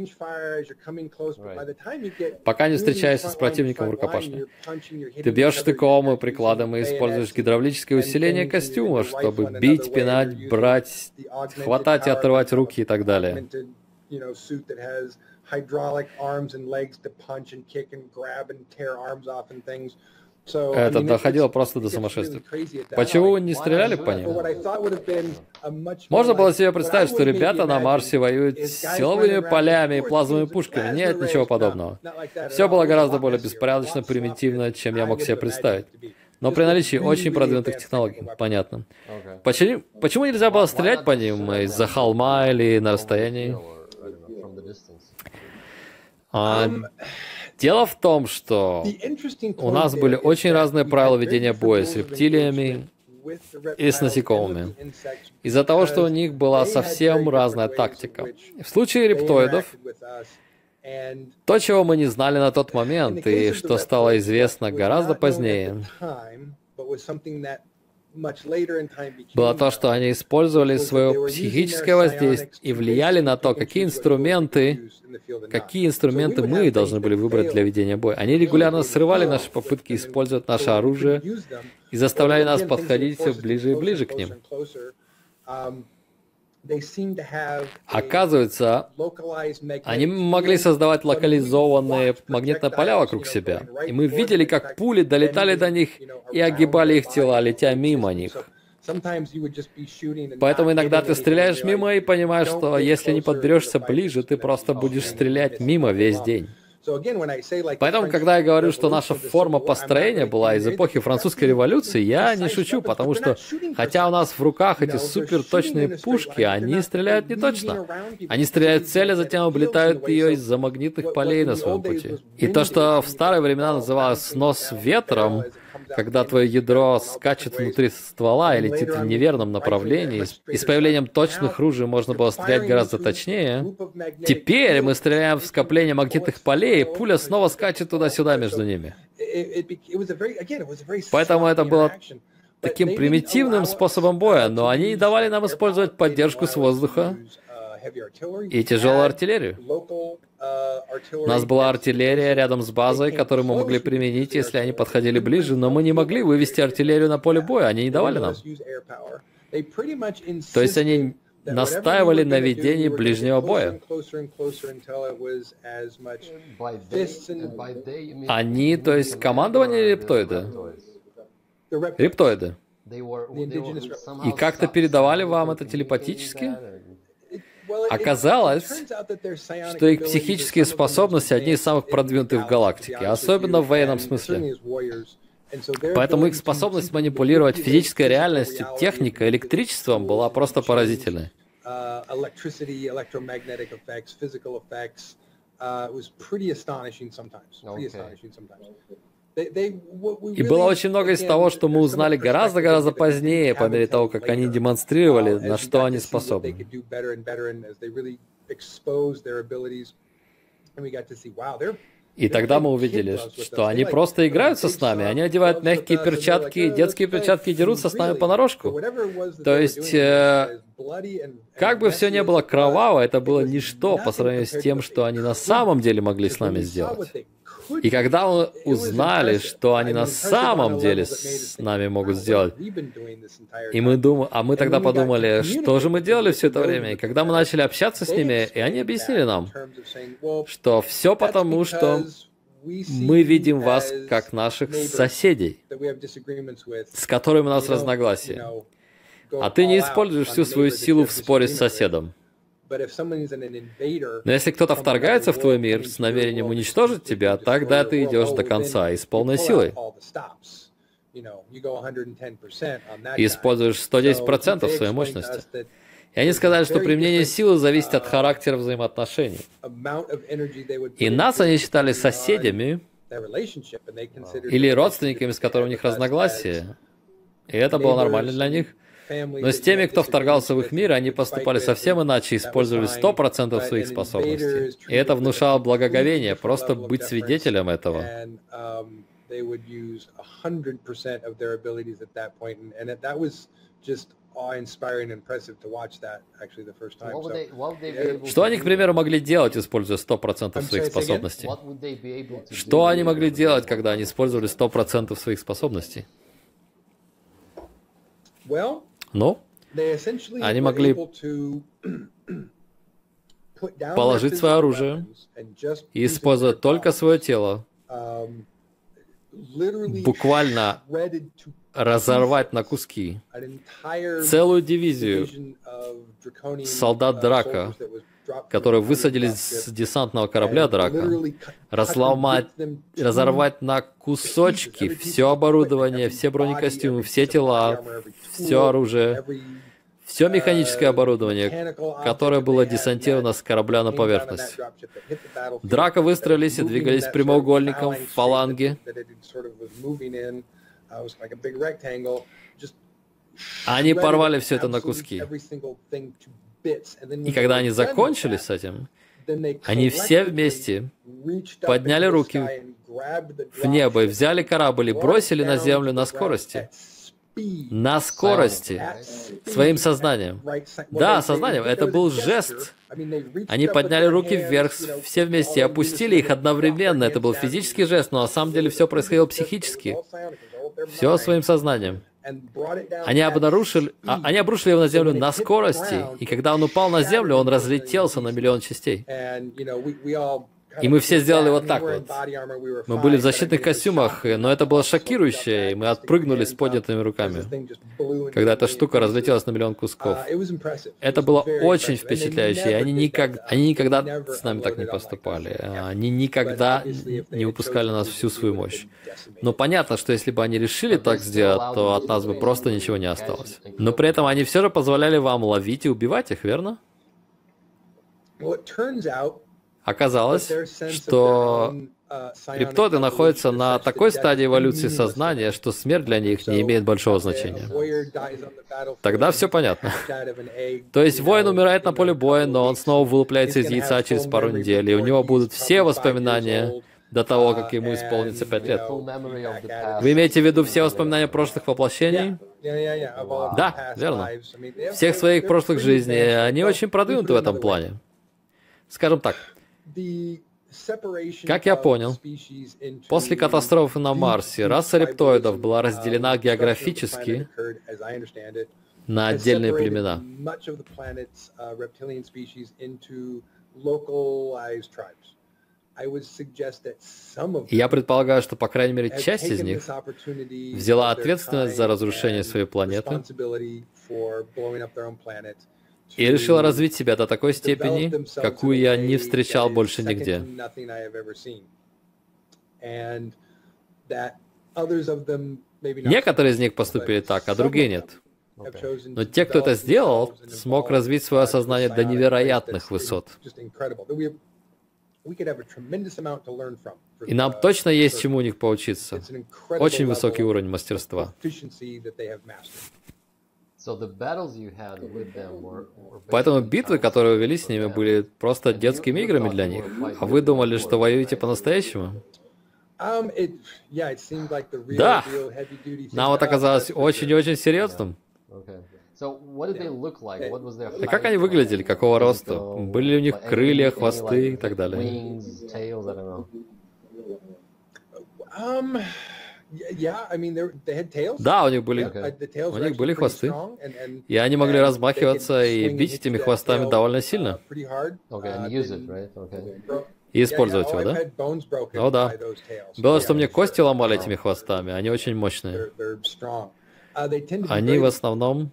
A: Пока не встречаешься с противником в рукопашной. Ты бьешь штыком и прикладом и используешь гидравлическое усиление костюма, чтобы бить, пинать, брать, хватать и отрывать руки и так далее. Это доходило просто до сумасшествия. Почему вы не стреляли по ним? Можно было себе представить, что ребята на Марсе воюют с силовыми полями и плазменными пушками. Нет, ничего подобного. Все было гораздо более беспорядочно, примитивно, чем я мог себе представить. Но при наличии очень продвинутых технологий. Понятно. Почему нельзя было стрелять по ним из-за холма или на расстоянии? Дело в том, что у нас были очень разные правила ведения боя с рептилиями и с насекомыми. Из-за того, что у них была совсем разная тактика. В случае рептоидов, то, чего мы не знали на тот момент, и что стало известно гораздо позднее, было то, что они использовали свое психическое воздействие и влияли на то, какие инструменты мы должны были выбрать для ведения боя. Они регулярно срывали наши попытки использовать наше оружие и заставляли нас подходить все ближе и ближе к ним. Оказывается, они могли создавать локализованные магнитные поля вокруг себя, и мы видели, как пули долетали до них и огибали их тела, летя мимо них. Поэтому иногда ты стреляешь мимо и понимаешь, что если не подберешься ближе, ты просто будешь стрелять мимо весь день. Поэтому, когда я говорю, что наша форма построения была из эпохи французской революции, я не шучу, потому что, хотя у нас в руках эти суперточные пушки, они стреляют не точно. Они стреляют в цель, а затем облетают ее из-за магнитных полей на своем пути. И то, что в старые времена называлось снос ветром, когда твое ядро скачет внутри ствола и летит в неверном направлении, и с появлением точных ружей можно было стрелять гораздо точнее. Теперь мы стреляем в скопление магнитных полей, и пуля снова скачет туда-сюда между ними. Поэтому это было таким примитивным способом боя, но они давали нам использовать поддержку с воздуха и тяжелую артиллерию. У нас была артиллерия рядом с базой, которую мы могли применить, если они подходили ближе, но мы не могли вывести артиллерию на поле боя, они не давали нам. То есть они настаивали на ведении ближнего боя. Они, то есть командование или рептоиды? Рептоиды. И как-то передавали вам это телепатически? Оказалось, что их психические способности одни из самых продвинутых в галактике, особенно в военном смысле. Поэтому их способность манипулировать физической реальностью, техникой, электричеством была просто поразительной. И было очень много из того, что мы узнали гораздо-гораздо позднее, по мере того, как они демонстрировали, на что они способны. И тогда мы увидели, что они просто играются с нами, они одевают мягкие перчатки, детские перчатки и дерутся с нами понарошку. То есть, как бы все ни было кроваво, это было ничто по сравнению с тем, что они на самом деле могли с нами сделать. И когда мы узнали, что они на самом деле с нами могут сделать, и мы тогда подумали, что же мы делали все это время. И когда мы начали общаться с ними, и они объяснили нам, что все потому, что мы видим вас как наших соседей, с которыми у нас разногласия. А ты не используешь всю свою силу в споре с соседом. Но если кто-то вторгается в твой мир с намерением уничтожить тебя, тогда ты идешь до конца и с полной силой. И используешь 110% своей мощности. И они сказали, что применение силы зависит от характера взаимоотношений. И нас они считали соседями или родственниками, с которыми у них разногласия. И это было нормально для них. Но с теми, кто вторгался в их мир, они поступали совсем иначе, использовали 100% своих способностей. И это внушало благоговение, просто быть свидетелем этого. Что они, к примеру, могли делать, используя 100% своих способностей? Что они могли делать, когда они использовали 100% своих способностей? Ну, они могли положить свое оружие и использовать только свое тело, буквально разорвать на куски целую дивизию солдат Драка, которые высадились с десантного корабля Драка, разорвать на кусочки все оборудование, все бронекостюмы, все тела, все оружие, все механическое оборудование, которое было десантировано с корабля на поверхность. Драка выстроились и двигались прямоугольником в фаланге. Они порвали все это на куски. И когда они закончили с этим, они все вместе подняли руки в небо и взяли корабль и бросили на землю на скорости. На скорости. Своим сознанием. Да, сознанием. Это был жест. Они подняли руки вверх все вместе и опустили их одновременно. Это был физический жест, но на самом деле все происходило психически. Все своим сознанием. Они обрушили его на землю на скорости, и когда он упал на землю, он разлетелся на миллион частей. И мы все сделали вот так вот. Мы были в защитных костюмах, но это было шокирующе, и мы отпрыгнули с поднятыми руками, когда эта штука разлетелась на миллион кусков. Это было очень впечатляюще, и они никогда с нами так не поступали. Они никогда не выпускали на нас всю свою мощь. Но понятно, что если бы они решили так сделать, то от нас бы просто ничего не осталось. Но при этом они все же позволяли вам ловить и убивать их, верно? Оказалось, что криптоиды находятся на такой стадии эволюции сознания, что смерть для них не имеет большого значения. Тогда все понятно. То есть воин умирает на поле боя, но он снова вылупляется из яйца через пару недель, и у него будут все воспоминания до того, как ему исполнится 5 лет. Вы имеете в виду все воспоминания прошлых воплощений? Да, верно. Всех своих прошлых жизней. Они очень продвинуты в этом плане. Скажем так, как я понял, после катастрофы на Марсе раса рептоидов была разделена географически на отдельные племена. И я предполагаю, что, по крайней мере, часть из них взяла ответственность за разрушение своей планеты и решила развить себя до такой степени, какую я не встречал больше нигде. Некоторые из них поступили так, а другие нет. Но те, кто это сделал, смог развить свое сознание до невероятных высот. И нам точно есть чему у них поучиться. Очень высокий уровень мастерства. Поэтому битвы, которые вы вели с ними, были просто детскими играми для них. А вы думали, что воюете по-настоящему? Да. Нам это оказалось очень-очень серьезным. А как они выглядели? Какого роста? Были ли у них крылья, хвосты и так далее? Да, у них были хвосты. И они могли размахиваться и бить этими хвостами довольно сильно. И использовать его, да? О, да. Было, что мне кости ломали этими хвостами. Они очень мощные. Они в основном...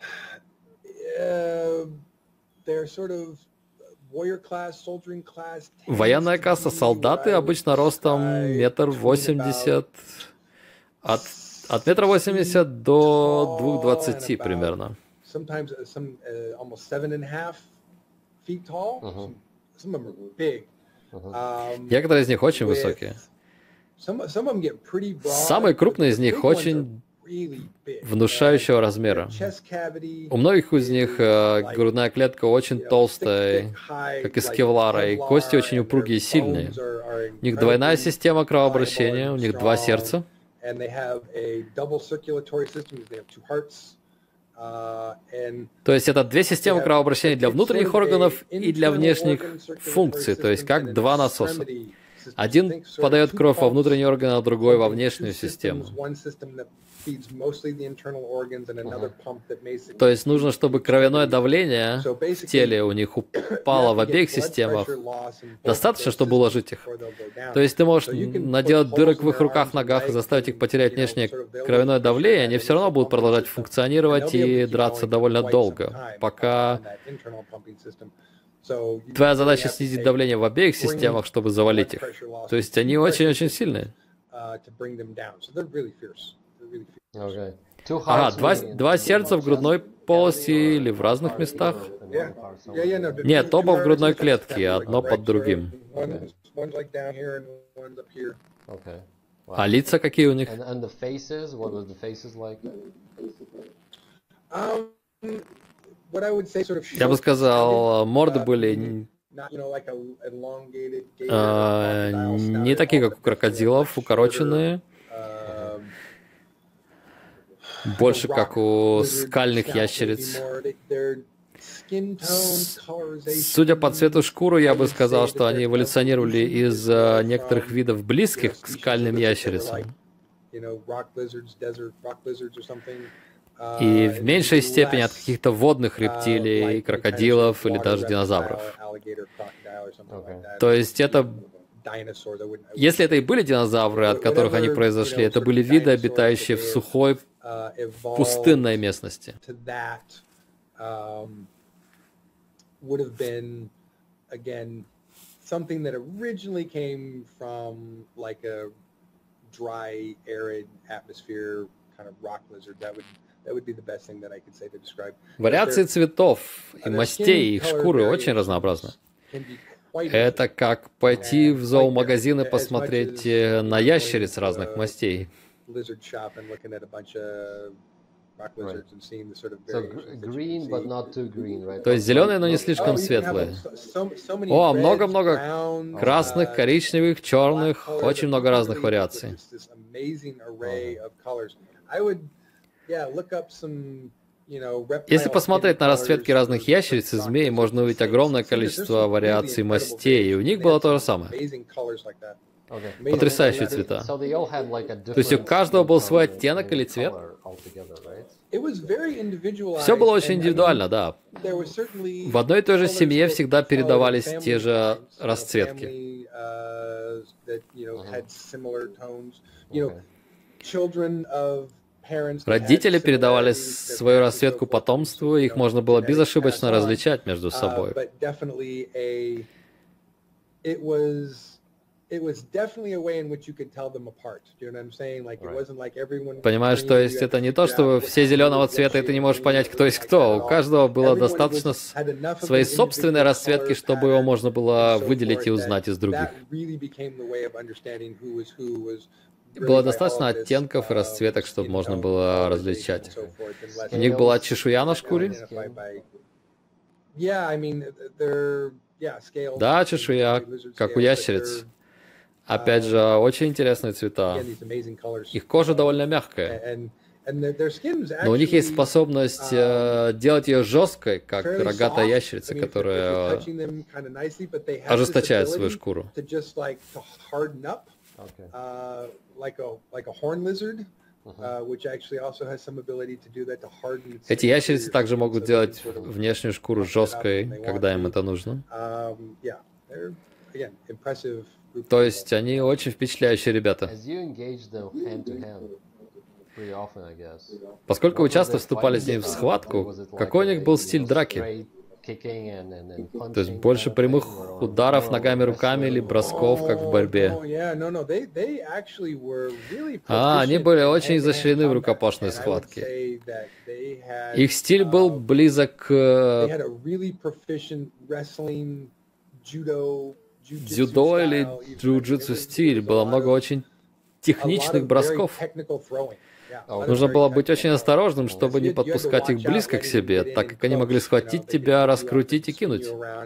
A: Военная касса, солдаты обычно ростом 1,80 м, от 1,80 м до 2,20 примерно. Некоторые из них очень высокие. Самые крупные из них очень внушающего размера. У многих из них грудная клетка очень толстая, как из кевлара, и кости очень упругие и сильные. У них двойная система кровообращения, у них 2 сердца. То есть это 2 системы кровообращения для внутренних органов и для внешних функций, то есть как 2 насоса. Один подает кровь во внутренние органы, а другой во внешнюю систему. То есть нужно, чтобы кровяное давление в теле у них упало в обеих системах. Достаточно, чтобы уложить их. То есть ты можешь наделать дырок в их руках, ногах и заставить их потерять внешнее кровяное давление, они все равно будут продолжать функционировать и драться довольно долго, пока... Твоя задача снизить давление в обеих системах, чтобы завалить их. То есть они очень-очень сильные. Ага, два сердца в грудной полости или в разных местах? Нет, оба в грудной клетке, одно под другим. А лица какие у них? Я бы сказал, морды были не такие, как у крокодилов, укороченные. Больше как у скальных ящериц. Судя по цвету шкуры, я бы сказал, что они эволюционировали из некоторых видов близких к скальным ящерицам. И в меньшей степени от каких-то водных рептилий, крокодилов или даже динозавров. То есть это... Если это и были динозавры, от которых они произошли, это были виды, обитающие в сухой, пустынной местности. Вариации цветов и мастей их шкуры очень разнообразны. Это как пойти в зоомагазин и посмотреть на ящериц разных мастей. То есть зеленые, но не слишком светлые. О, много-много красных, коричневых, черных, очень много разных вариаций. Если посмотреть на расцветки разных ящериц и змей, можно увидеть огромное количество вариаций мастей, и у них было то же самое. Потрясающие цвета. То есть у каждого был свой оттенок или цвет? Все было очень индивидуально, да. В одной и той же семье всегда передавались те же расцветки. Родители передавали свою расцветку потомству, и их можно было безошибочно различать между собой. Понимаешь, то есть это не то, что все зеленого цвета, и ты не можешь понять, кто есть кто. У каждого было достаточно своей собственной расцветки, чтобы его можно было выделить и узнать из других. Было достаточно оттенков и расцветок, чтобы можно было различать. У них была чешуя на шкуре? Да, чешуя, как у ящериц. Опять же, очень интересные цвета. Их кожа довольно мягкая. Но у них есть способность делать ее жесткой, как рогатая ящерица, которая ожесточает свою шкуру. Эти ящерицы также могут делать внешнюю шкуру жесткой, когда им это нужно. То есть они очень впечатляющие ребята. Поскольку вы часто вступали с ними в схватку, какой у них был стиль драки? То есть больше прямых ударов ногами, руками или бросков, как в борьбе? Они были очень изощрены в рукопашной схватке. Их стиль был близок к дзюдо или джиу-джитсу стиль. Было много очень техничных бросков. Нужно было быть очень осторожным, чтобы не подпускать их близко к себе, так как они могли схватить тебя, раскрутить и кинуть.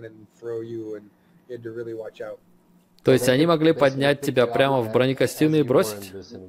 A: То есть они могли поднять тебя прямо в бронекостюме и бросить?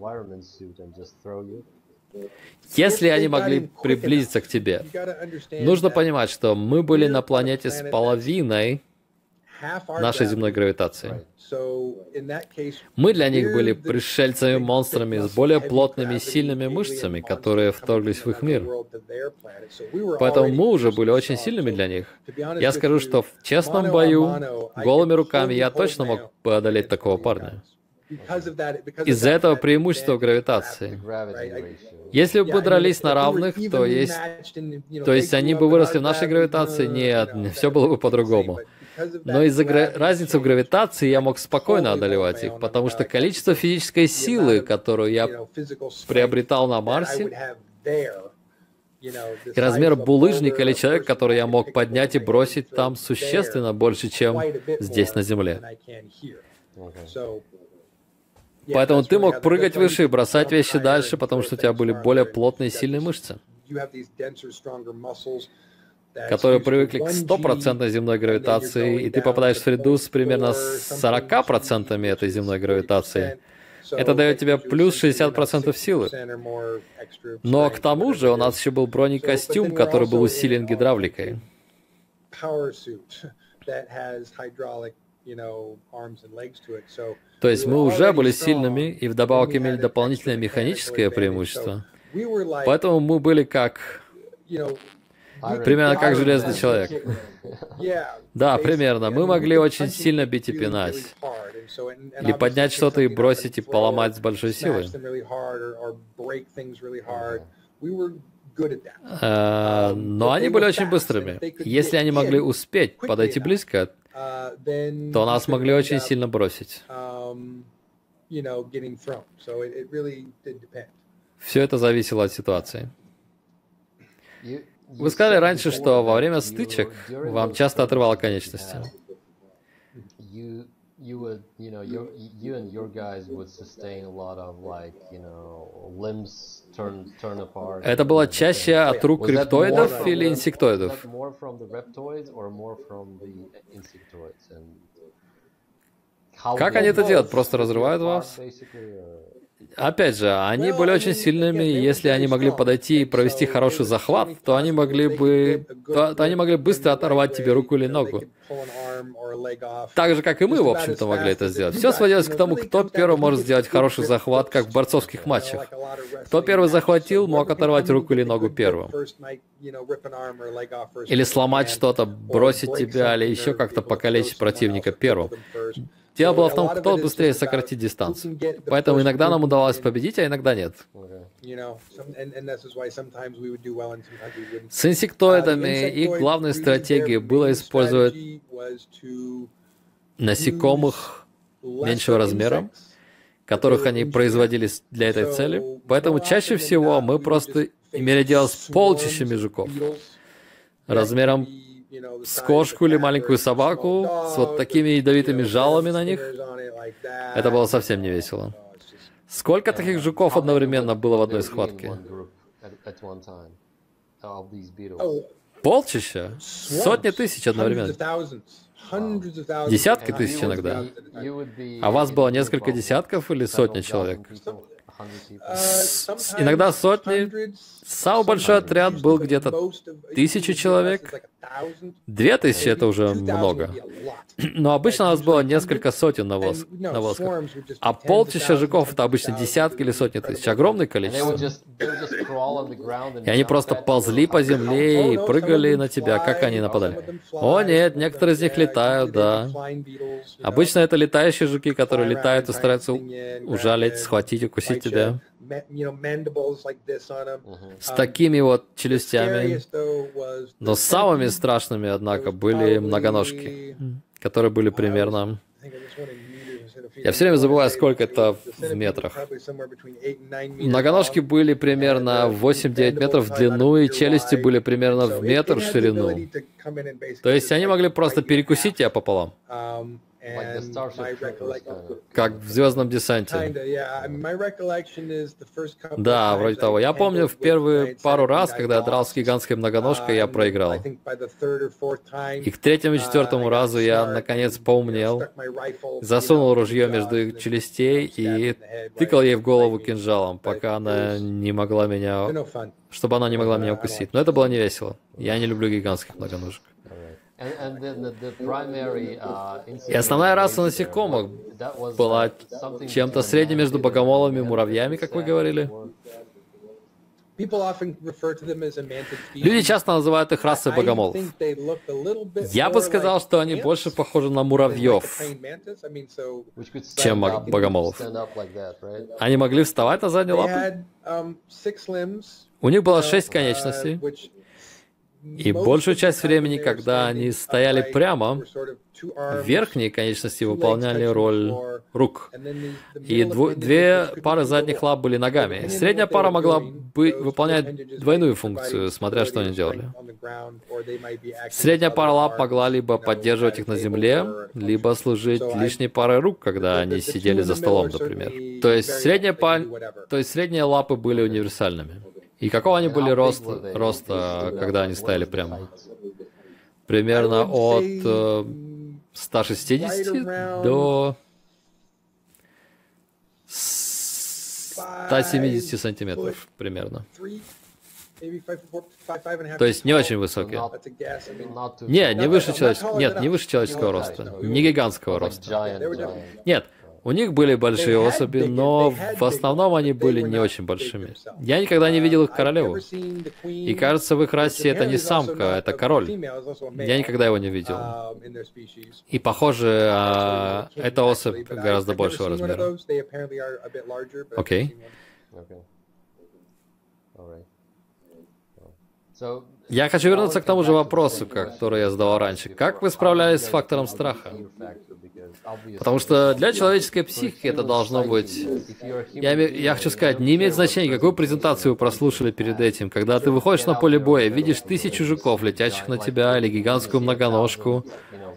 A: Если они могли приблизиться к тебе. Нужно понимать, что мы были на планете с половиной нашей земной гравитации. Мы для них были пришельцами-монстрами с более плотными и сильными мышцами, которые вторглись в их мир. Поэтому мы уже были очень сильными для них. Я скажу, что в честном бою, голыми руками я точно мог бы одолеть такого парня. Из-за этого преимущества гравитации. Если бы мы дрались на равных, то есть они бы выросли в нашей гравитации? Нет, все было бы по-другому. Но из-за разницы в гравитации я мог спокойно одолевать их, потому что количество физической силы, которую я приобретал на Марсе, и размер булыжника или человека, который я мог поднять и бросить там, существенно больше, чем здесь на Земле. Поэтому ты мог прыгать выше и бросать вещи дальше, потому что у тебя были более плотные и сильные мышцы, которые привыкли к 100% земной гравитации, и ты попадаешь в среду с примерно 40% этой земной гравитации. Это дает тебе плюс 60% силы. Но к тому же у нас еще был бронекостюм, который был усилен гидравликой. То есть мы уже были сильными и вдобавок имели дополнительное механическое преимущество. Поэтому мы были примерно как железный человек. Да, примерно. Мы могли очень сильно бить и пинать. Или поднять что-то и бросить, и поломать с большой силой. Но они были очень быстрыми. Если они могли успеть подойти близко, то нас могли очень сильно бросить. Все это зависело от ситуации. Вы сказали раньше, что во время стычек вам часто отрывало конечности. Это было чаще от рук рептоидов или инсектоидов? Как они это делают? Просто разрывают вас? Опять же, они были очень сильными, и если они могли подойти и провести хороший захват, то они могли быстро оторвать тебе руку или ногу. Так же, как и мы, в общем-то, могли это сделать. Все сводилось к тому, кто первый может сделать хороший захват, как в борцовских матчах. Кто первый захватил, мог оторвать руку или ногу первым. Или сломать что-то, бросить тебя, или еще как-то покалечить противника первым. Дело было в том, кто быстрее сократит дистанцию. Поэтому иногда нам удавалось победить, а иногда нет. С инсектоидами их главной стратегией было использовать насекомых меньшего размера, которых они производили для этой цели. Поэтому чаще всего мы просто имели дело с полчищами жуков размером с кошку или маленькую собаку, с вот такими ядовитыми жалами на них. Это было совсем не весело. Сколько таких жуков одновременно было в одной схватке? Полчища? Сотни тысяч одновременно. Десятки тысяч иногда. А вас было несколько десятков или сотни человек? Иногда сотни. Самый большой отряд был где-то 1000 человек. 2000 — это уже много. Но обычно у нас было несколько сотен на восках. А полчища жуков — это обычно десятки или сотни тысяч. Огромное количество. И они просто ползли по земле и прыгали на тебя. Как они нападали? О нет, некоторые из них летают, да. Обычно это летающие жуки, которые летают и стараются ужалить, схватить, укусить тебя. С такими вот челюстями. Но самыми страшными, однако, были многоножки, которые были примерно... Я все время забываю, сколько это в метрах. Многоножки были примерно 8-9 метров в длину, и челюсти были примерно в метр в ширину. То есть они могли просто перекусить тебя пополам. Как в «Звездном десанте». Да, вроде того. Я помню, в первые пару раз, когда я дрался с гигантской многоножкой, я проиграл. И к третьему и четвертому разу я, наконец, поумнел, засунул ружье между их челюстей и тыкал ей в голову кинжалом, пока она не могла меня... чтобы она не могла меня укусить. Но это было не весело. Я не люблю гигантских многоножек. И основная раса насекомых была чем-то средним между богомолами и муравьями, как вы говорили. Люди часто называют их расой богомолов. Я бы сказал, что они больше похожи на муравьев, чем богомолов. Они могли вставать на задние лапы. У них было 6 конечностей. И большую часть времени, когда они стояли прямо, верхние конечности выполняли роль рук. И две пары задних лап были ногами. Средняя пара могла выполнять двойную функцию, смотря что они делали. Средняя пара лап могла либо поддерживать их на земле, либо служить лишней парой рук, когда они сидели за столом, например. То есть средние лапы были универсальными. И какого они были роста, когда они стояли прямо? Примерно от 160 до 170 сантиметров примерно. То есть не очень высокие. Не выше человеческого. Нет, не выше человеческого роста. Не гигантского роста. Нет. У них были большие особи, но в основном они были не очень большими. Я никогда не видел их королеву. И кажется, в их расе это не самка, это король. Я никогда его не видел. И похоже, эта особь гораздо большего размера. Окей. Я хочу вернуться к тому же вопросу, который я задавал раньше. Как вы справлялись с фактором страха? Потому что для человеческой психики это должно быть... Я хочу сказать, не имеет значения, какую презентацию вы прослушали перед этим. Когда ты выходишь на поле боя, видишь 1000 жуков, летящих на тебя, или гигантскую многоножку,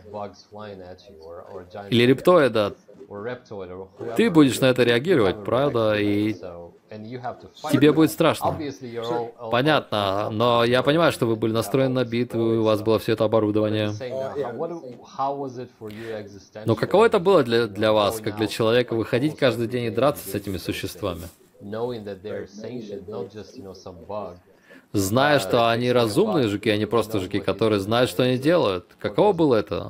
A: или рептоида, ты будешь на это реагировать, правда? И тебе будет страшно. Понятно, но я понимаю, что вы были настроены на битву, у вас было все это оборудование. Но каково это было для вас, как для человека, выходить каждый день и драться с этими существами? Зная, что они разумные жуки, а не просто жуки, которые знают, что они делают. Каково было это?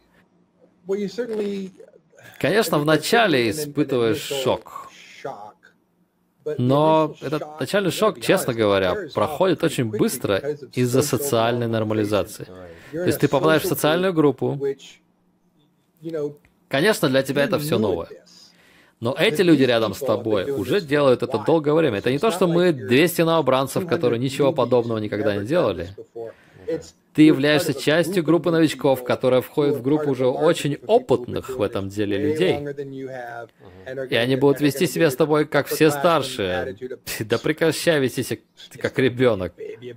A: Конечно, вначале испытываешь шок. Но этот начальный шок, честно говоря, проходит очень быстро из-за социальной нормализации. То есть ты попадаешь в социальную группу. Конечно, для тебя это все новое. Но эти люди рядом с тобой уже делают это долгое время. Это не то, что мы 200 новобранцев, которые ничего подобного никогда не делали. Ты являешься частью группы новичков, которая входит в группу уже очень опытных в этом деле людей. И они будут вести себя с тобой, как все старшие. Да прекращай вести себя как ребенок.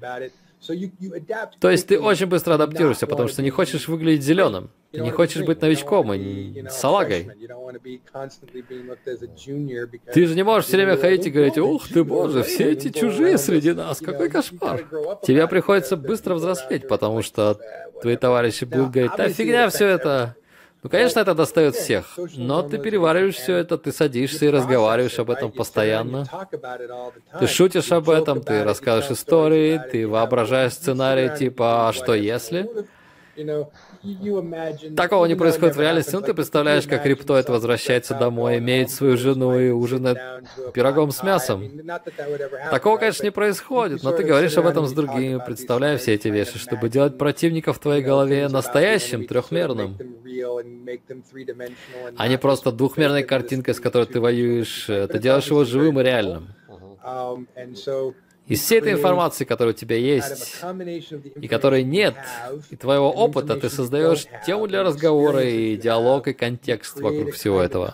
A: То есть ты очень быстро адаптируешься, потому что не хочешь выглядеть зеленым. Ты не хочешь быть новичком и салагой. Ты же не можешь все время ходить и говорить: «Ух ты, боже, все эти чужие среди нас, какой кошмар». Тебе приходится быстро взрослеть, потому что твои товарищи будут говорить: «Да фигня все это». Ну, конечно, это достает всех, но ты перевариваешь все это, ты садишься и разговариваешь об этом постоянно. Ты шутишь об этом, ты рассказываешь истории, ты воображаешь сценарии типа «А что если?». Такого не происходит в реальности, но ты представляешь, как рептоид возвращается домой, имеет свою жену и ужинает пирогом с мясом. Такого, конечно, не происходит, но ты говоришь об этом с другими, представляя все эти вещи, чтобы делать противника в твоей голове настоящим, трехмерным, а не просто двухмерной картинкой, с которой ты воюешь. Ты делаешь его живым и реальным. Из всей этой информации, которая у тебя есть, и которой нет, и твоего опыта, ты создаешь тему для разговора, и диалог, и контекст вокруг всего этого.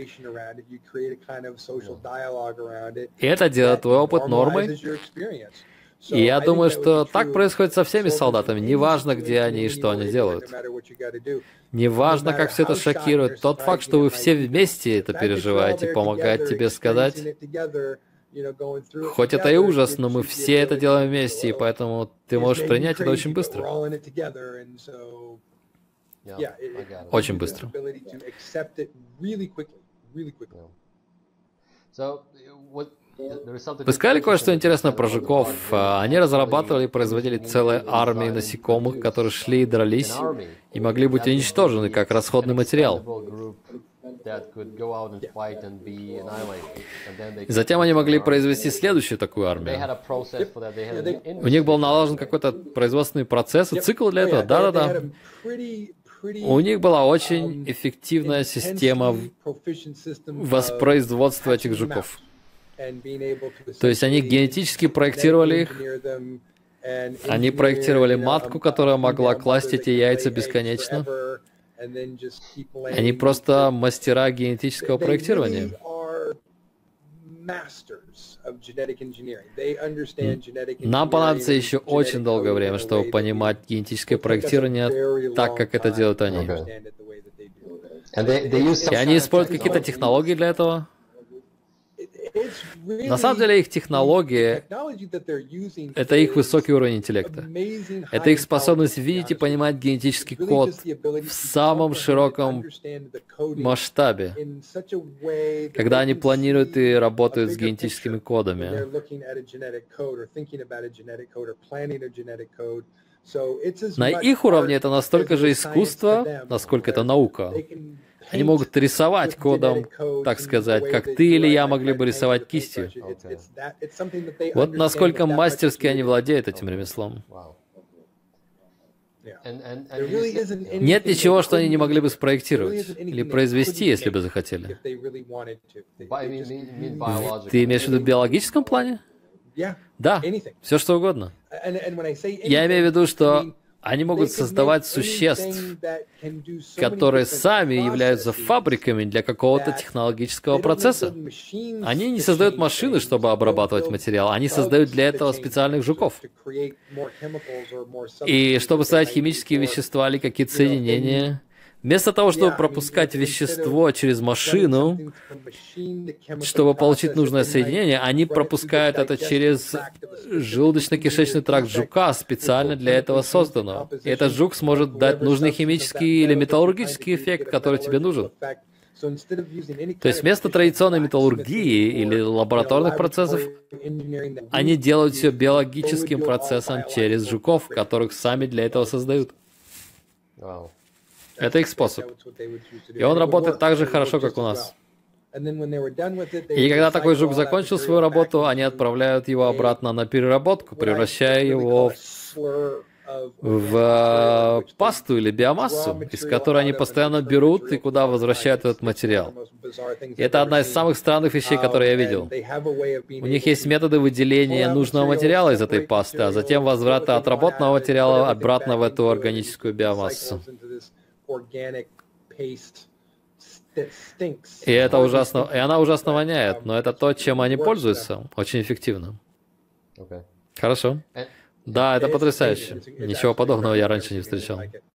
A: И это делает твой опыт нормой. И я думаю, что так происходит со всеми солдатами. Неважно, где они и что они делают. Неважно, как все это шокирует. Тот факт, что вы все вместе это переживаете, помогает тебе сказать: хоть это и ужас, но мы все это делаем вместе, и поэтому ты можешь принять это очень быстро. Очень быстро. Вы сказали кое-что интересное про жуков. Они разрабатывали и производили целые армии насекомых, которые шли и дрались, и могли быть уничтожены как расходный материал. И затем они могли произвести следующую такую армию. У них был налажен какой-то производственный процесс и цикл для этого. Да-да-да. У них была очень эффективная система воспроизводства этих жуков. То есть они генетически проектировали их, они проектировали матку, которая могла класть эти яйца бесконечно. Они просто мастера генетического проектирования. Нам понадобится еще очень долгое время, чтобы понимать генетическое проектирование так, как это делают они. И они используют какие-то технологии для этого? На самом деле их технология — это их высокий уровень интеллекта. Это их способность видеть и понимать генетический код в самом широком масштабе, когда они планируют и работают с генетическими кодами. На их уровне это настолько же искусство, насколько это наука. Они могут рисовать кодом, так сказать, как ты или я могли бы рисовать кистью. Вот насколько мастерски они владеют этим ремеслом. Нет ничего, что они не могли бы спроектировать или произвести, если бы захотели. Ты имеешь в виду в биологическом плане? Да, все что угодно. Я имею в виду, что они могут создавать существ, которые сами являются фабриками для какого-то технологического процесса. Они не создают машины, чтобы обрабатывать материал, они создают для этого специальных жуков. И чтобы создать химические вещества или какие-то соединения, вместо того, чтобы пропускать вещество через машину, чтобы получить нужное соединение, они пропускают это через желудочно-кишечный тракт жука, специально для этого созданного. И этот жук сможет дать нужный химический или металлургический эффект, который тебе нужен. То есть вместо традиционной металлургии или лабораторных процессов, они делают все биологическим процессом через жуков, которых сами для этого создают. Это их способ. И он работает так же хорошо, как у нас. И когда такой жук закончил свою работу, они отправляют его обратно на переработку, превращая его в пасту или биомассу, из которой они постоянно берут и куда возвращают этот материал. И это одна из самых странных вещей, которые я видел. У них есть методы выделения нужного материала из этой пасты, а затем возврата отработанного материала обратно в эту органическую биомассу. И это ужасно, и она ужасно воняет, но это то, чем они пользуются, очень эффективно. Хорошо. Да, это потрясающе. Ничего подобного я раньше не встречал.